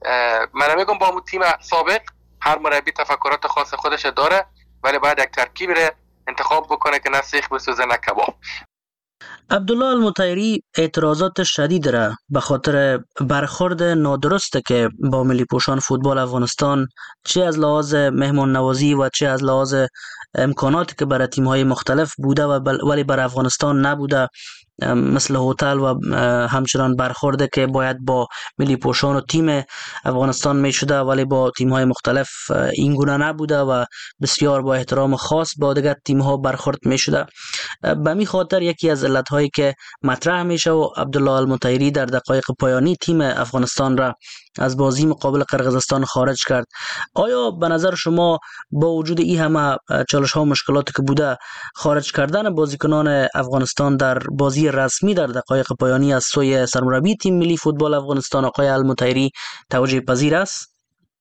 من میگم با اون تیم سابق، هر مربی تفکرات خاص خودش داره ولی باید یک ترکیب رو انتخاب بکنه که نه سیخ بسوزه نه کباب. عبدالله المطیری اعتراضات شدید را به خاطر برخورد نادرسته که با ملی پوشان فوتبال افغانستان چه از لحاظ مهمان نوازی و چه از لحاظ امکاناتی که برای تیم‌های مختلف بوده و بل ولی برای افغانستان نبوده، مثل هتل و همچنان برخورده که باید با ملی پوشان و تیم افغانستان می شده ولی با تیم های مختلف این گونه نبوده و بسیار با احترام خاص با دیگر تیم ها برخورد می شده. به می خاطر یکی از علت هایی که مطرح میشه و عبدالله المطیری در دقایق پایانی تیم افغانستان را از بازی مقابل قرقیزستان خارج کرد. آیا به نظر شما با وجود این همه چالش ها و مشکلاتی که بوده، خارج کردن بازیکنان افغانستان در بازی رسمی در دقایق پایانی از سوی سرمربی تیم ملی فوتبال افغانستان آقای المطیری توجیه پذیر است؟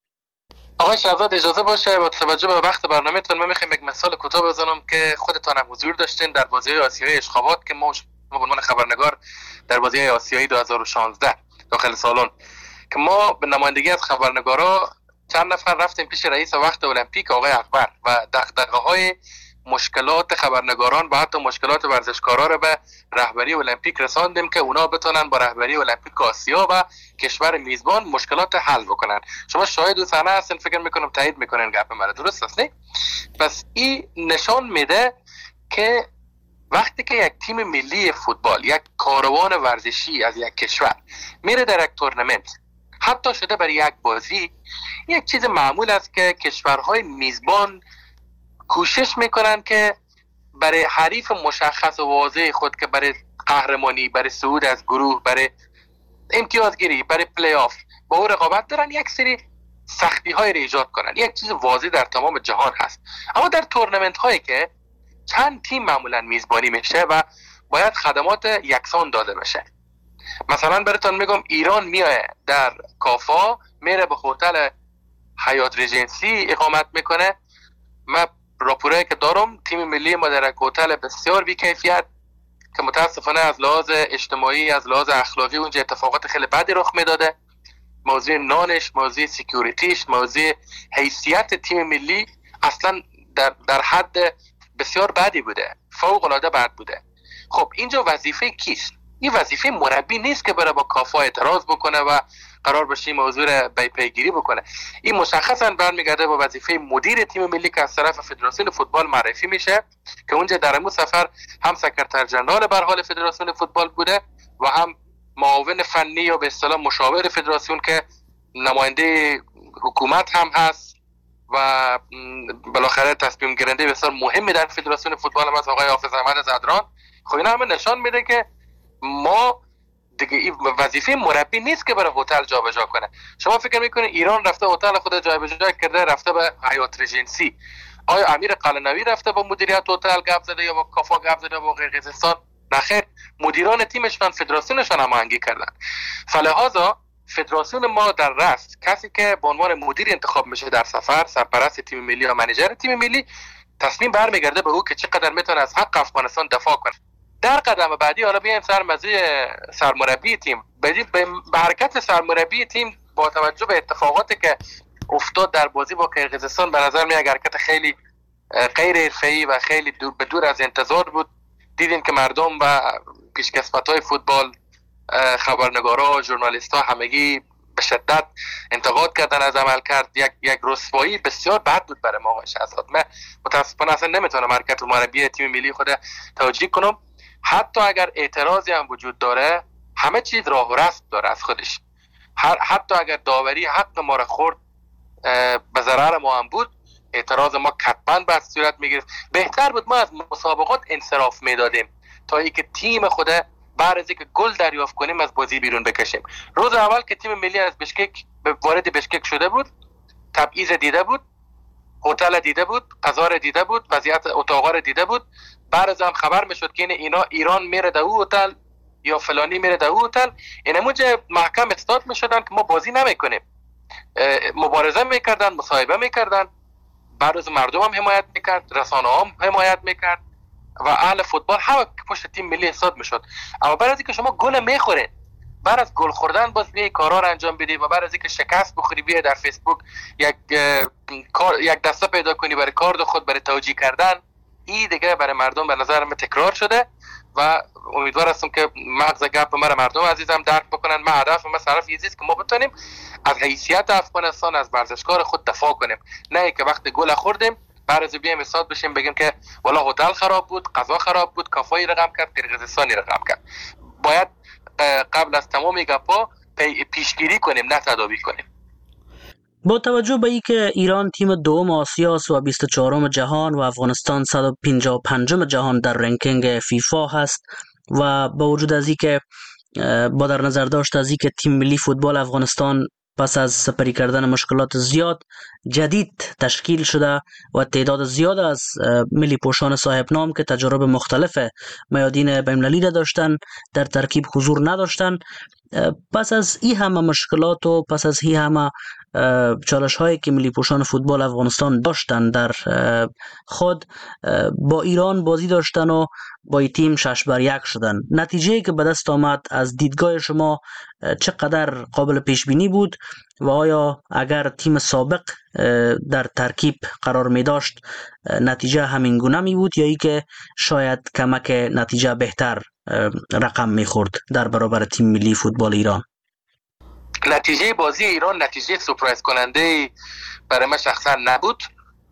آقای شهزاد اجازه باشه با توجه به وقت برنامه‌تون من میخوام یک مثال کوتاه بزنم که خودتان هم حضور داشتین در بازی آسیایی اشخابات که ما به عنوان خبرنگار در بازی آسیایی دو هزار و شانزده داخل سالن که ما به نمایندگی از خبرنگارا چند نفر رفتیم پیش رئیس وقت المپیک آقای اکبر و دغدغه‌های مشکلات خبرنگاران و حتی مشکلات ورزشکارا را به رهبری المپیک رساندیم که اونا بتونن با رهبری المپیک آسیا و کشور میزبان مشکلات حل بکنن. شما شاهد و صحنه هستین، فکر میکنم تایید میکنین گپ مرا، درست است نه؟ پس این نشان میده که وقتی که یک تیم ملی فوتبال، یک کاروان ورزشی از یک کشور میره در یک تورنمنت، حتی شده برای یک بازی، یک چیز معمول است که کشورهای میزبان کوشش میکنن که برای حریف مشخص و واضح خود که برای قهرمانی، برای صعود از گروه، برای امتیازگیری، برای پلی آف با او رقابت دارن، یک سری سختی های را ایجاد کنن. یک چیز واضح در تمام جهان هست. اما در تورنمنت هایی که چند تیم معمولا میزبانی میشه و باید خدمات یکسان داده بشه، مثلا براتون میگم ایران میاد در کافا، میره به هتل حیات ریجنسی اقامت میکنه. من راپورایی که دارم تیم ملی ما در یک هتل بسیار بی کیفیت که متاسفانه از لحاظ اجتماعی، از لحاظ اخلاقی اونجا اتفاقات خیلی بدی رخ میداده. موضوع نانش، موضوع سکیوریتیش، موضوع حیثیت تیم ملی اصلا در در حد بسیار بدی بوده، فوق العاده بد بوده. خب اینجا وظیفه کیست؟ این وظیفه مربی نیست که بره با کافا اعتراض بکنه و قرار باشه موضوع را به پیگیری بکنه. این مشخصا برمیگرده با وظیفه مدیر تیم ملی که از طرف فدراسیون فوتبال معرفی میشه که اونجا در امو سفر هم سکرتر جنرال به حال فدراسیون فوتبال بوده و هم معاون فنی یا به اصطلاح مشاور فدراسیون که نماینده حکومت هم هست و بالاخره تصمیم گیرنده بسیار مهمی در فدراسیون فوتبال هم هست، آقای حافظ احمد زدران. خب اینا همه نشان میده که ما دیگه این وظیفه مربی نیست که بره هتل جابجا کنه. شما فکر میکنید ایران رفته هتل خود جابجا کرده، رفته به حیات ریجنسی؟ آیا امیر قلنوی رفته با مدیریت هتل گپ زده یا با کافا گپ زده با قرقیزستان؟ نخیر، مدیران تیمشون فدراسیونشون هماهنگی کردن. فلهذا فدراسیون ما در رأس کسی که به عنوان مدیر انتخاب میشه در سفر، سرپرست تیم ملی یا منیجر تیم ملی، تصمیم برمیگرده به او که چقدر میتونه از حق افغانستان دفاع کنه. در قدم بعدی حالا بیایم سر موضوع سرمربی تیم. به حرکت سرمربی تیم با توجه به اتفاقاتی که افتاد در بازی با قرقیزستان به نظر میاد حرکت خیلی غیر حرفه‌ای و خیلی دور به دور از انتظار بود. دیدیم که مردم و پیشکسوت‌های فوتبال، خبرنگارا، ژورنالیست‌ها همگی به شدت انتقاد کردن از عمل کرد. یک یک رسوایی بسیار بد بود برای ما شهزاد. من متاسفانه اصلا نمیتونم حرکت مربی تیم ملی خود توجیه کنم. حتی اگر اعتراضی هم وجود داره، همه چیز راه و رسم داره از خودش. هر حتی اگر داوری حق ما را خورد به ضرر ما هم بود، اعتراض ما کتباً به صورت میگرفت. بهتر بود ما از مسابقات انصراف میدادیم تا اینکه تیم خود بعد از اینکه گل دریافت کنیم از بازی بیرون بکشیم. روز اول که تیم ملی از بشکک وارد بشکک شده بود، تبعیض دیده بود، هتل دیده بود، غذا را دیده بود، وضعیت اتاقا را دیده بود. بعد از هم خبر میشد که اینا ایران میره در او هتل یا فلانی میره در او هتل، اینمون جه محکم استاد میشدن که ما بازی نمیکنیم. مبارزه میکردن، مصاحبه میکردن، بعد از مردم هم حمایت میکرد، رسانه هم حمایت میکرد و اهل فوتبال همه پشت تیم ملی استاد میشد. اما بعد از اینکه شما گل میخورین، بعد از گل خوردن باز بیای کارا رو انجام بدی و بعد از اینکه شکست بخوری بیای در فیسبوک یک کار یک دسته پیدا کنی برای کار خود، برای توجیه کردن، این دیگه برای مردم به نظر من تکرار شده و امیدوار هستم که مغز گپ مرا مردم عزیزم درک بکنن. ما هدف ما صرف ایزیست که ما بتونیم از حیثیت افغانستان، از ورزشکار خود دفاع کنیم، نه که وقت گل خوردیم بعد از بیایم استاد بشیم بگیم که والا هتل خراب بود، غذا خراب بود، کافایی رقم کرد، قرقیزستانی رقم کرد. باید قبل از تمام گپا پیشگیری کنیم نه تداوی کنیم. با توجه به اینکه ایران تیم دوم آسیا است و بیست و چهارم جهان و افغانستان صد و پنجاه و پنجم جهان در رنکینگ فیفا هست و با وجود از اینکه با در نظر داشت از اینکه تیم ملی فوتبال افغانستان پس از سپری کردن مشکلات زیاد جدید تشکیل شده و تعداد زیاد از ملی پوشان صاحب نام که تجارب مختلف میادین بین‌المللی داشتن در ترکیب حضور نداشتن، پس از این همه مشکلات و پس از این همه چالش هایی که ملی پوشان فوتبال افغانستان داشتن در خود، با ایران بازی داشتن و با این تیم شش بر یک شدن. نتیجه که به دست آمد از دیدگاه شما چقدر قابل پیش بینی بود و آیا اگر تیم سابق در ترکیب قرار می داشت نتیجه همین گونه می بود یا ای که شاید کمک نتیجه بهتر رقم می خورد در برابر تیم ملی فوتبال ایران؟ نتیجه بازی ایران نتیجه سورپرایز کننده برای من شخصا نبود.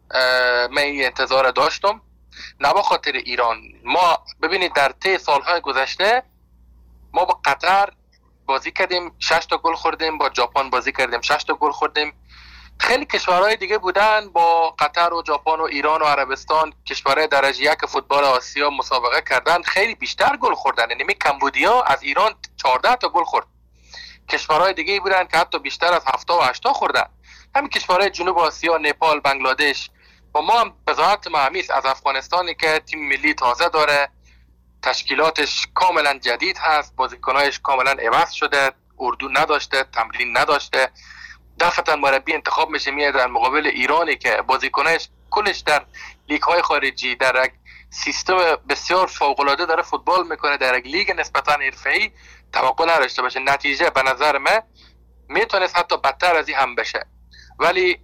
من این انتظار داشتم، نه به خاطر ایران. ما ببینید در طی سالهای گذشته ما با قطر بازی کردیم، شش تا گل خوردیم، با ژاپن بازی کردیم، شش تا گل خوردیم. خیلی کشورهای دیگه بودن با قطر و ژاپن و ایران و عربستان، کشورهای درجه یک فوتبال آسیا مسابقه کردن، خیلی بیشتر گل خوردن. یعنی کمبودیا از ایران چهارده تا گل خورد. کشورهای دیگه بودن که حتی بیشتر از هفت و هشت خوردن. همین کشورهای جنوب آسیا، نپال، بنگلادش. و ما هم بضاعت معمیز از افغانستانی که تیم ملی تازه داره، تشکیلاتش کاملا جدید هست، بازیکنایش کاملا عوض شده، اردو نداشته، تمرین نداشته. دفعتا مربی انتخاب میشه میاد در مقابل ایرانی که بازیکنایش کلش در لیگ های خارجی در یک سیستم بسیار فوق العاده داره فوتبال میکنه، در یک لیگ نسبتا حرفه‌ای توقع نداشته باشه. نتیجه به نظر من میتونست حتی بدتر از این هم بشه. ولی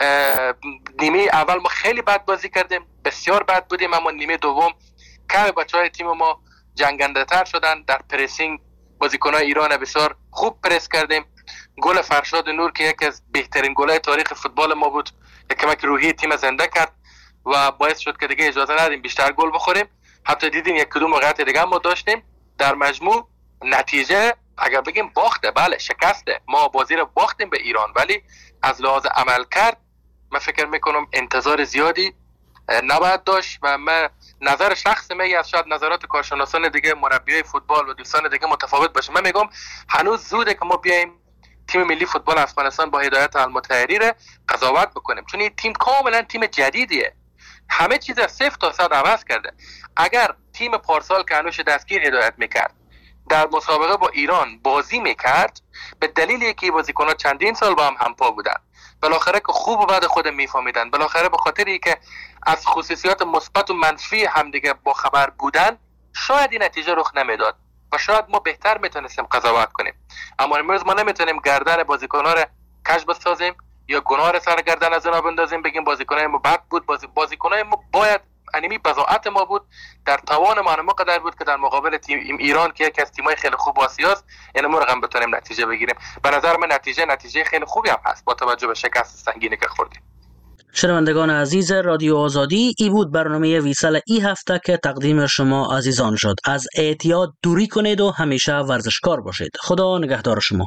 نیمه اول ما خیلی بد بازی کردیم، بسیار بد بودیم، اما نیمه دوم کم بچهای تیم ما جنگنده تر شدن. در پرسینگ بازیکنان ایران بسیار خوب پرس کردیم. گل فرشاد نور که یکی از بهترین گل‌های تاریخ فوتبال ما بود، یک کمک روحی تیم زنده کرد و باعث شد که دیگه اجازه ندیم بیشتر گل بخوریم. حتی دیدیم یک کدوم موقعیت دیگه ما داشتیم. در مجموع نتیجه اگر بگیم باخته، بله شکسته، ما بازی رو باختیم به ایران، ولی از لحاظ عمل کرد من فکر میکنم انتظار زیادی نباید داشت و من نظر شخص من از شاید نظرات کارشناسان دیگه، مربیای فوتبال و دوستان دیگه متفاوت باشه. من میگم هنوز زوده که ما بیایم تیم ملی فوتبال افغانستان با هدایت المطهری رو قضاوت بکنیم، چون این تیم کاملا تیم جدیدیه، همه چیز از صفر تا صد عوض کرده. اگر تیم پارسال که انوش دستگیر هدایت میکرد در مسابقه با ایران بازی میکرد، به دلیلی که بازیکن‌ها چندین سال با هم همپا بودن، بالاخره که خوب و بد خود میفهمیدن، بالاخره به خاطری که از خصوصیات مثبت و منفی همدیگه با خبر بودن، شاید این نتیجه رخ نمیداد و شاید ما بهتر میتونستیم قضاوت کنیم. اما امروز ما نمیتونیم گردن بازیکن‌ها رو کج بسازیم یا گناه رو سر گردن از اونا بندازیم بگیم بازیکن‌های ما بد بود. بازی بازیکن‌های ما باید همینی بضاعت ما بود، در توان ما ما قدر بود که در مقابل تیم ایران که یکی از تیم‌های خیلی خوب آسیاست این ما رقم بتونیم نتیجه بگیریم. به نظر من نتیجه نتیجه خیلی خوبی هم هست با توجه به شکست سنگینی که خوردیم. شنوندگان عزیز رادیو آزادی، ای بود برنامه ویسل ای هفته که تقدیم شما عزیزان شد. از اعتیاد دوری کنید و همیشه ورزشکار باشید. خدا نگهدار شما.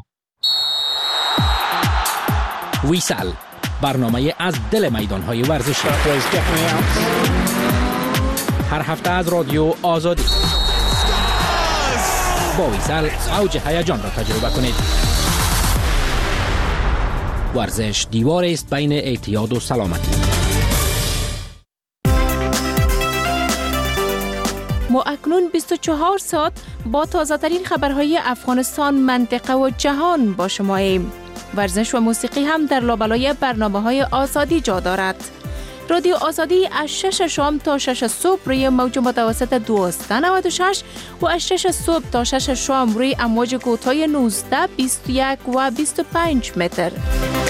ویسل، برنامه از دل میدان‌های ورزشی، هر هفته از رادیو آزادی. با ویسل اوج هیجان را تجربه کنید. ورزش دیوار است بین اعتیاد و سلامتی. ما اکنون بیست و چهار ساعت با تازه ترین خبرهای افغانستان، منطقه و جهان با شما ایم. ورزش و موسیقی هم در لابلای برنامه‌های آزادی جا دارد. رادیو آزادی از شش شام تا شش صبح روی موج متوسط دویست و نود و شش و از شش صبح تا شش شام روی امواج کوتاه نوزده، بیست و یک و بیست و پنج متر.